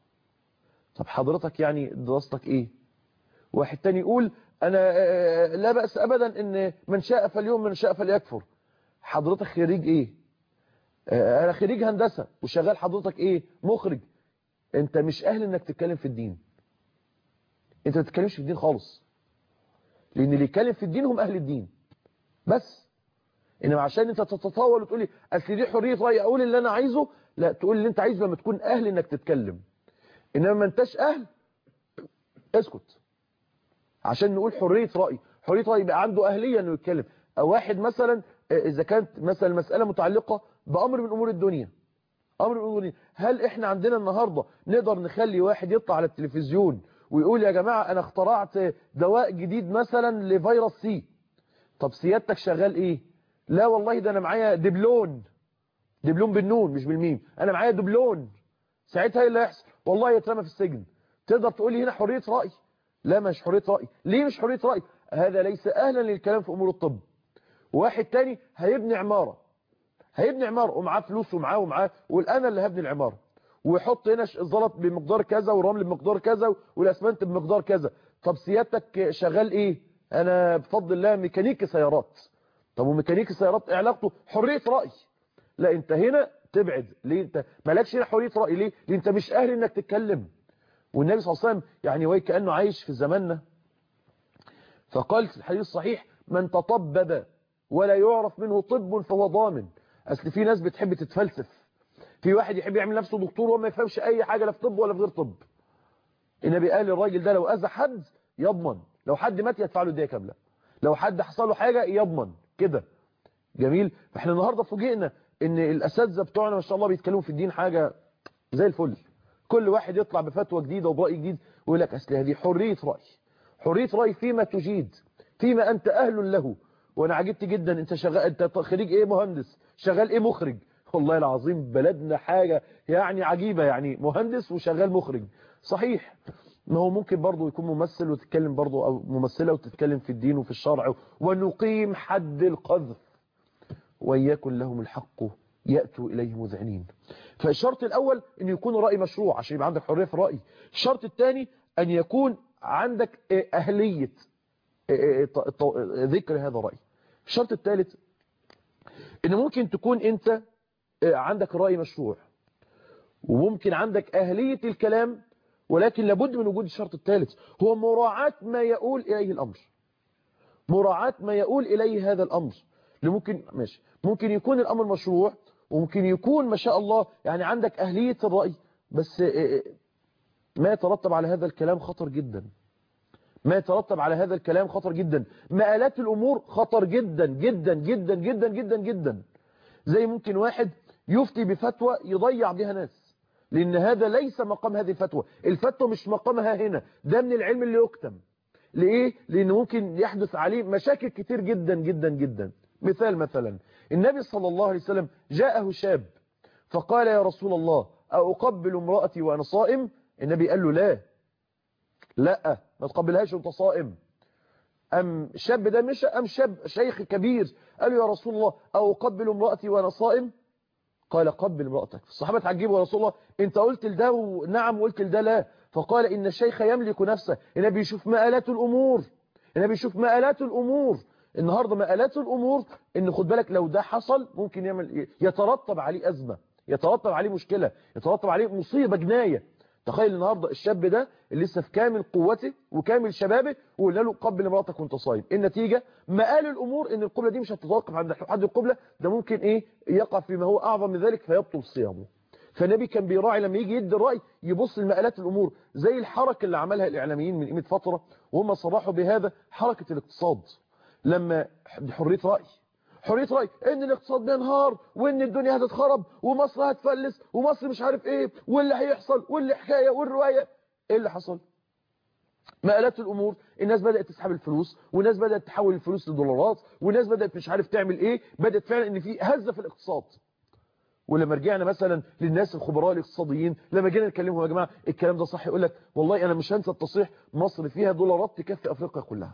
طب حضرتك يعني دراستك ايه؟ واحد تاني يقول انا لا بأس ابدا ان من شاء فاليوم من شاء فليكفر. حضرتك خريج ايه؟ انا خريج هندسة وشغال، حضرتك ايه؟ مخرج. انت مش اهل انك تتكلم في الدين، انت ما تتكلمش في الدين خالص، لان اللي يتكلم في الدين هم اهل الدين بس. انما عشان انت تتطاول وتقول لي اصل دي حريه راي اقول اللي انا عايزه، لا، تقول اللي انت عايزه لما تكون اهل انك تتكلم. انما ما انتش اهل، اسكت. عشان نقول حريه راي، حريه راي يبقى عنده اهليه انه يتكلم. او واحد مثلا اذا كانت مثلا المساله متعلقه بامر من امور الدنيا، امر من امور الدنيا، هل احنا عندنا النهارده نقدر نخلي واحد يطلع على التلفزيون ويقول يا جماعه انا اخترعت دواء جديد مثلا لفيروس سي؟ طب سيادتك شغال ايه؟ لا والله ده انا معايا دبلون، دبلون بالنون مش بالميم، انا معايا دبلون. ساعتها ايه اللي هيحصل؟ والله يترمى في السجن. تقدر تقول لي هنا حريه راي؟ لا، مش حريه راي. ليه مش حريه راي؟ هذا ليس اهلا للكلام في امور الطب. واحد تاني هيبني عماره، هيبني عماره ومعاه فلوس ومعاه ومعاه ويقول انا اللي هبني العماره، ويحط هنا الزلط بمقدار كذا والرمل بمقدار كذا والاسمنت بمقدار كذا. طب سيادتك شغال ايه؟ انا بفضل الله ميكانيكي سيارات. طب وميكانيكي سيارات ايه علاقته؟ حريه راي. لا، انت هنا تبعد. ليه انت مالكش هنا حريه راي؟ ليه؟ لان انت مش اهل انك تتكلم. والنبي صلى الله عليه وسلم يعني وهي كانه عايش في زماننا، فقال في الحديث الصحيح من تطبب ولا يعرف منه طب فهو ضامن. اصل في ناس بتحب تتفلسف، في واحد يحب يعمل نفسه دكتور وما يفهمش اي حاجه لا في طب ولا في غير طب. النبي قال الراجل ده لو اذى حد يضمن، لو حد مات يدفع له دية كامله، لو حد حصل له حاجه يضمن كده. جميل. فاحنا النهارده فوجئنا ان الاساتذه بتوعنا ما شاء الله بيتكلموا في الدين حاجه زي الفل. كل واحد يطلع بفتوى جديده وبراي جديد ويقول لك اصل هذه حريه راي، حريه راي فيما تجيد، فيما انت اهل له. وانا عجبت جدا، انت شغال، انت خريج ايه؟ مهندس. شغال ايه؟ مخرج. والله العظيم بلدنا حاجه يعني عجيبه، يعني مهندس وشغال مخرج. صحيح، ما هو ممكن برضه يكون ممثل وتتكلم برضه، او ممثله وتتكلم في الدين وفي الشرع، ونقيم حد القذف وإياكن لهم الحق يأتوا إليه مذعنين. فالشرط الأول أن يكون رأي مشروع عشان يبقى عندك حرية في الرأي. الشرط الثاني أن يكون عندك أهلية ذكر هذا الرأي. الشرط الثالث أن ممكن تكون أنت عندك رأي مشروع وممكن عندك أهلية الكلام، ولكن لابد من وجود الشرط الثالث، هو مراعاة ما يقول إليه الأمر، مراعاة ما يقول إليه هذا الأمر. ممكن ماشي، ممكن يكون الأمر مشروع وممكن يكون ما شاء الله يعني عندك أهلية الرأي، بس ما يترتب على هذا الكلام خطر جدا، ما يترتب على هذا الكلام خطر جدا. مآلات الأمور خطر جدا جدا جدا جدا جدا جدا. زي ممكن واحد يفتي بفتوى يضيع بها ناس، لأن هذا ليس مقام هذه الفتوى. الفتوى مش مقامها هنا، ده من العلم اللي يكتم. لإيه؟ لأنه ممكن يحدث عليه مشاكل كتير جدا جدا جدا. مثال مثلا النبي صلى الله عليه وسلم جاءه شاب فقال يا رسول الله أقبل امرأتي وأنا صائم؟ النبي قال له لا، لا ما تقبلهاش وانت صائم. أم شاب ده مش أم شاب شيخ كبير قال له يا رسول الله أو قبل امرأتي وأنا صائم؟ قال قبل امرأتك. الصحابة تعجبوا يا رسول الله أنت قلت لده ونعم وقلت لده لا. فقال إن الشيخ يملك نفسه. النبي يشوف مآلات الأمور، النبي يشوف مآلات الأمور. النهاردة مآلات الأمور إن خد بالك لو ده حصل ممكن يعمل يترتب عليه أزمة، يترتب عليه مشكلة، يترتب عليه مصيبة جناية. تخيل النهاردة الشاب ده اللي لسه في كامل قوته وكامل شبابه وقلنا له قبل امرأتك وانت صايم. النتيجة مآل الأمور ان القبلة دي مش هتتوقف عند حد القبلة، ده ممكن ايه يقع فيما هو أعظم من ذلك فيبطل صيامه. فالنبي كان بيراعي لما يجي يدي الرأي يبص لمآلات الأمور، زي الحركة اللي عملها الإعلاميين من قيمة فترة وهم صرحوا بهذا، حركة الاقتصاد. لما حرية رأي حرية رأي ان الاقتصاد بينهار وان الدنيا هتتخرب ومصر هتفلس ومصر مش عارف ايه واللي هيحصل واللي حكاية والرواية. ايه اللي حصل؟ مآلات الامور الناس بدأت تسحب الفلوس والناس بدأت تحول الفلوس لدولارات والناس بدأت مش عارف تعمل ايه، بدأت فعلا ان في هزة في الاقتصاد. ولما رجعنا مثلا للناس الخبراء الاقتصاديين لما جينا نكلمهم يا جماعة الكلام ده صح، يقول لك والله انا مش هنسى التصريح مصر فيها دولارات تكفي افريقيا كلها.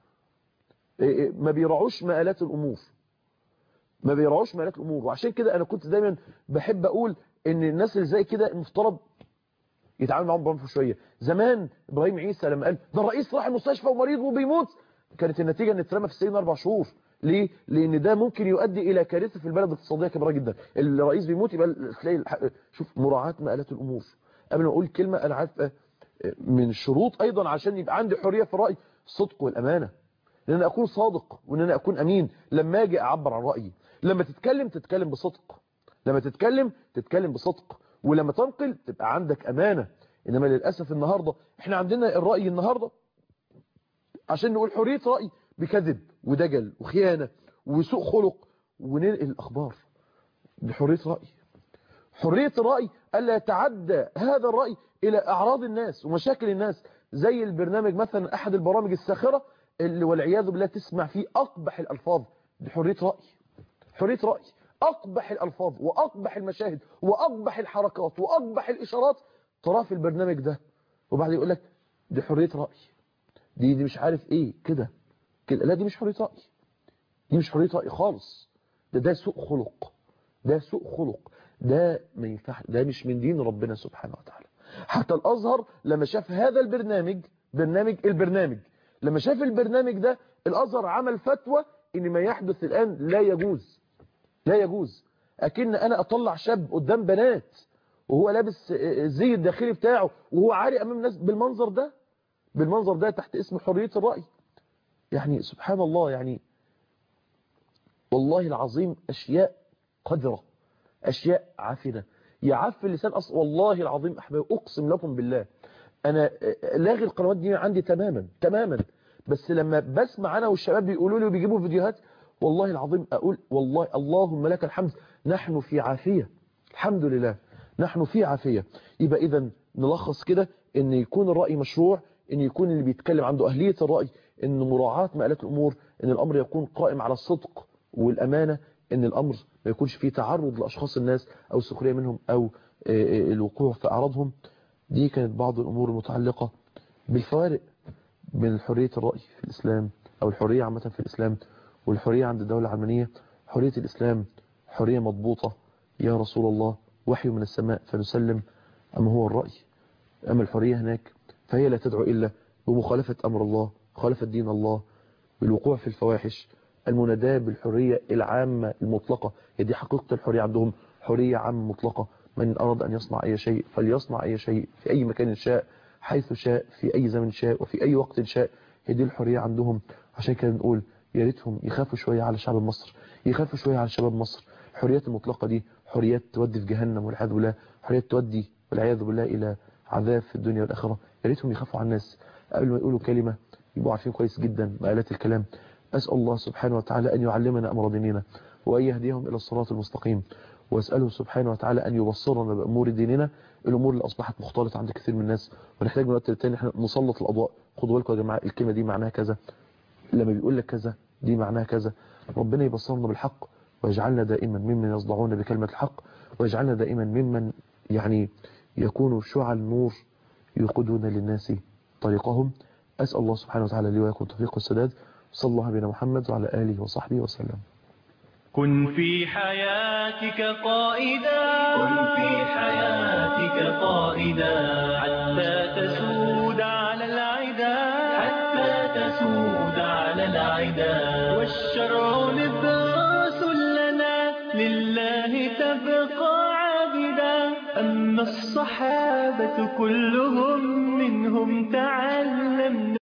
ما بيراعوش مآلات الامور، ما بيراعوش مآلات الامور. وعشان كده انا كنت دايما بحب اقول ان الناس اللي زي كده المفترض يتعامل معاهم بعنف شويه. زمان ابراهيم عيسى لما قال ده الرئيس راح المستشفى ومريض وبيموت، كانت النتيجه ان اترمى في السجن اربع شهور. ليه؟ لان ده ممكن يؤدي الى كارثه في البلد اقتصاديه كبيره جدا. الرئيس بيموت يبقى تلاقي شوف مراعاه مآلات الامور. قبل ما اقول كلمه انا عارف من الشروط ايضا عشان يبقى عندي حريه في الراي الصدق والامانه، لان انا اكون صادق وان انا اكون امين لما اجي اعبر عن رايي. لما تتكلم تتكلم بصدق، لما تتكلم تتكلم بصدق، ولما تنقل تبقى عندك امانه. انما للاسف النهارده احنا عندنا الراي النهارده عشان نقول حريه راي بكذب ودجل وخيانه وسوء خلق وننقل الاخبار. دي حريه راي. حريه الراي الا يتعدى هذا الراي الى اعراض الناس ومشاكل الناس، زي البرنامج مثلا احد البرامج الساخره اللي والعياذ بالله تسمع فيه اقبح الالفاظ. دي حريه راي. حريه راي اقبح الالفاظ واقبح المشاهد واقبح الحركات واقبح الاشارات تراه في البرنامج ده، وبعدين يقول لك دي حريه راي، دي دي مش عارف ايه كده كده. لا دي مش حريه راي، دي مش حريه راي خالص. ده ده سوء خلق، ده سوء خلق، ده ما ينفعش، ده مش من دين ربنا سبحانه وتعالى. حتى الازهر لما شاف هذا البرنامج برنامج البرنامج لما شاف البرنامج ده الازهر عمل فتوى ان ما يحدث الان لا يجوز، لا يجوز. اكن انا اطلع شاب قدام بنات وهو لابس الزي الداخلي بتاعه وهو عاري امام الناس بالمنظر ده، بالمنظر ده تحت اسم حرية الرأي. يعني سبحان الله، يعني والله العظيم اشياء قذرة، اشياء عافنة يعف اللسان اصلا. والله العظيم احبابي اقسم لكم بالله انا لاغي القنوات دي عندي تماما تماما، بس لما بسمع انا والشباب بيقولوا لي وبيجيبوا فيديوهات والله العظيم اقول والله اللهم لك الحمد نحن في عافية، الحمد لله نحن في عافية. يبقى اذا نلخص كده ان يكون الرأي مشروع، ان يكون اللي بيتكلم عنده اهلية الرأي، ان مراعاة مآلات الامور، ان الامر يكون قائم على الصدق والامانة، ان الامر ما يكونش فيه تعرض لاشخاص الناس او السخرية منهم او الوقوع في اعراضهم. دي كانت بعض الامور المتعلقة بالفوارق بين حرية الرأي في الاسلام او الحرية عامة في الاسلام والحرية عند الدولة العلمانية. حرية الاسلام حرية مضبوطة يا رسول الله وحي من السماء فنسلم، أما هو الرأي أما الحرية هناك فهي لا تدعو إلا بمخالفة أمر الله، مخالفة دين الله، بالوقوع في الفواحش. المناداة بالحرية العامة المطلقة، دي حقيقة الحرية عندهم، حرية عامة مطلقة. من أراد أن يصنع أي شيء فليصنع أي شيء في أي مكان شاء حيث شاء في أي زمن شاء وفي أي وقت شاء. هي دي الحرية عندهم. عشان كده نقول يا ريتهم يخافوا شوية على شعب مصر، يخافوا شوية على شباب مصر. الحريات المطلقة دي حريات تودي في جهنم والعياذ بالله، حريات تودي والعياذ بالله إلى عذاب في الدنيا والآخرة. يا ريتهم يخافوا على الناس قبل ما يقولوا كلمة يبقوا عارفين كويس جدا مآلات الكلام. أسأل الله سبحانه وتعالى أن يعلمنا أمر ديننا وأن يهديهم إلى الصراط المستقيم، وأسأله سبحانه وتعالى أن يبصرنا بأمور ديننا، الأمور اللي أصبحت مختلطة عند كثير من الناس ونحتاج من وقت للتاني احنا نسلط الأضواء. خدوا بالكم يا جماعة الكلمة دي معناها كذا، لما بيقول لك كذا دي معناها كذا. ربنا يبصرنا بالحق ويجعلنا دائما ممن يصدعون بكلمة الحق، ويجعلنا دائما ممن يعني يكونوا شعل نور يقودون للناس طريقهم. أسأل الله سبحانه وتعالى لي ولكم التوفيق والسداد. صلى الله على محمد وعلى آله وصحبه وسلم. كن في حياتك قائدا، كن في حياتك قائدا، حتى تسود على العدا، حتى تسود على العدا. والشرع لباس لنا لله تبقى عابدا. أما الصحابة كلهم منهم تعلمنا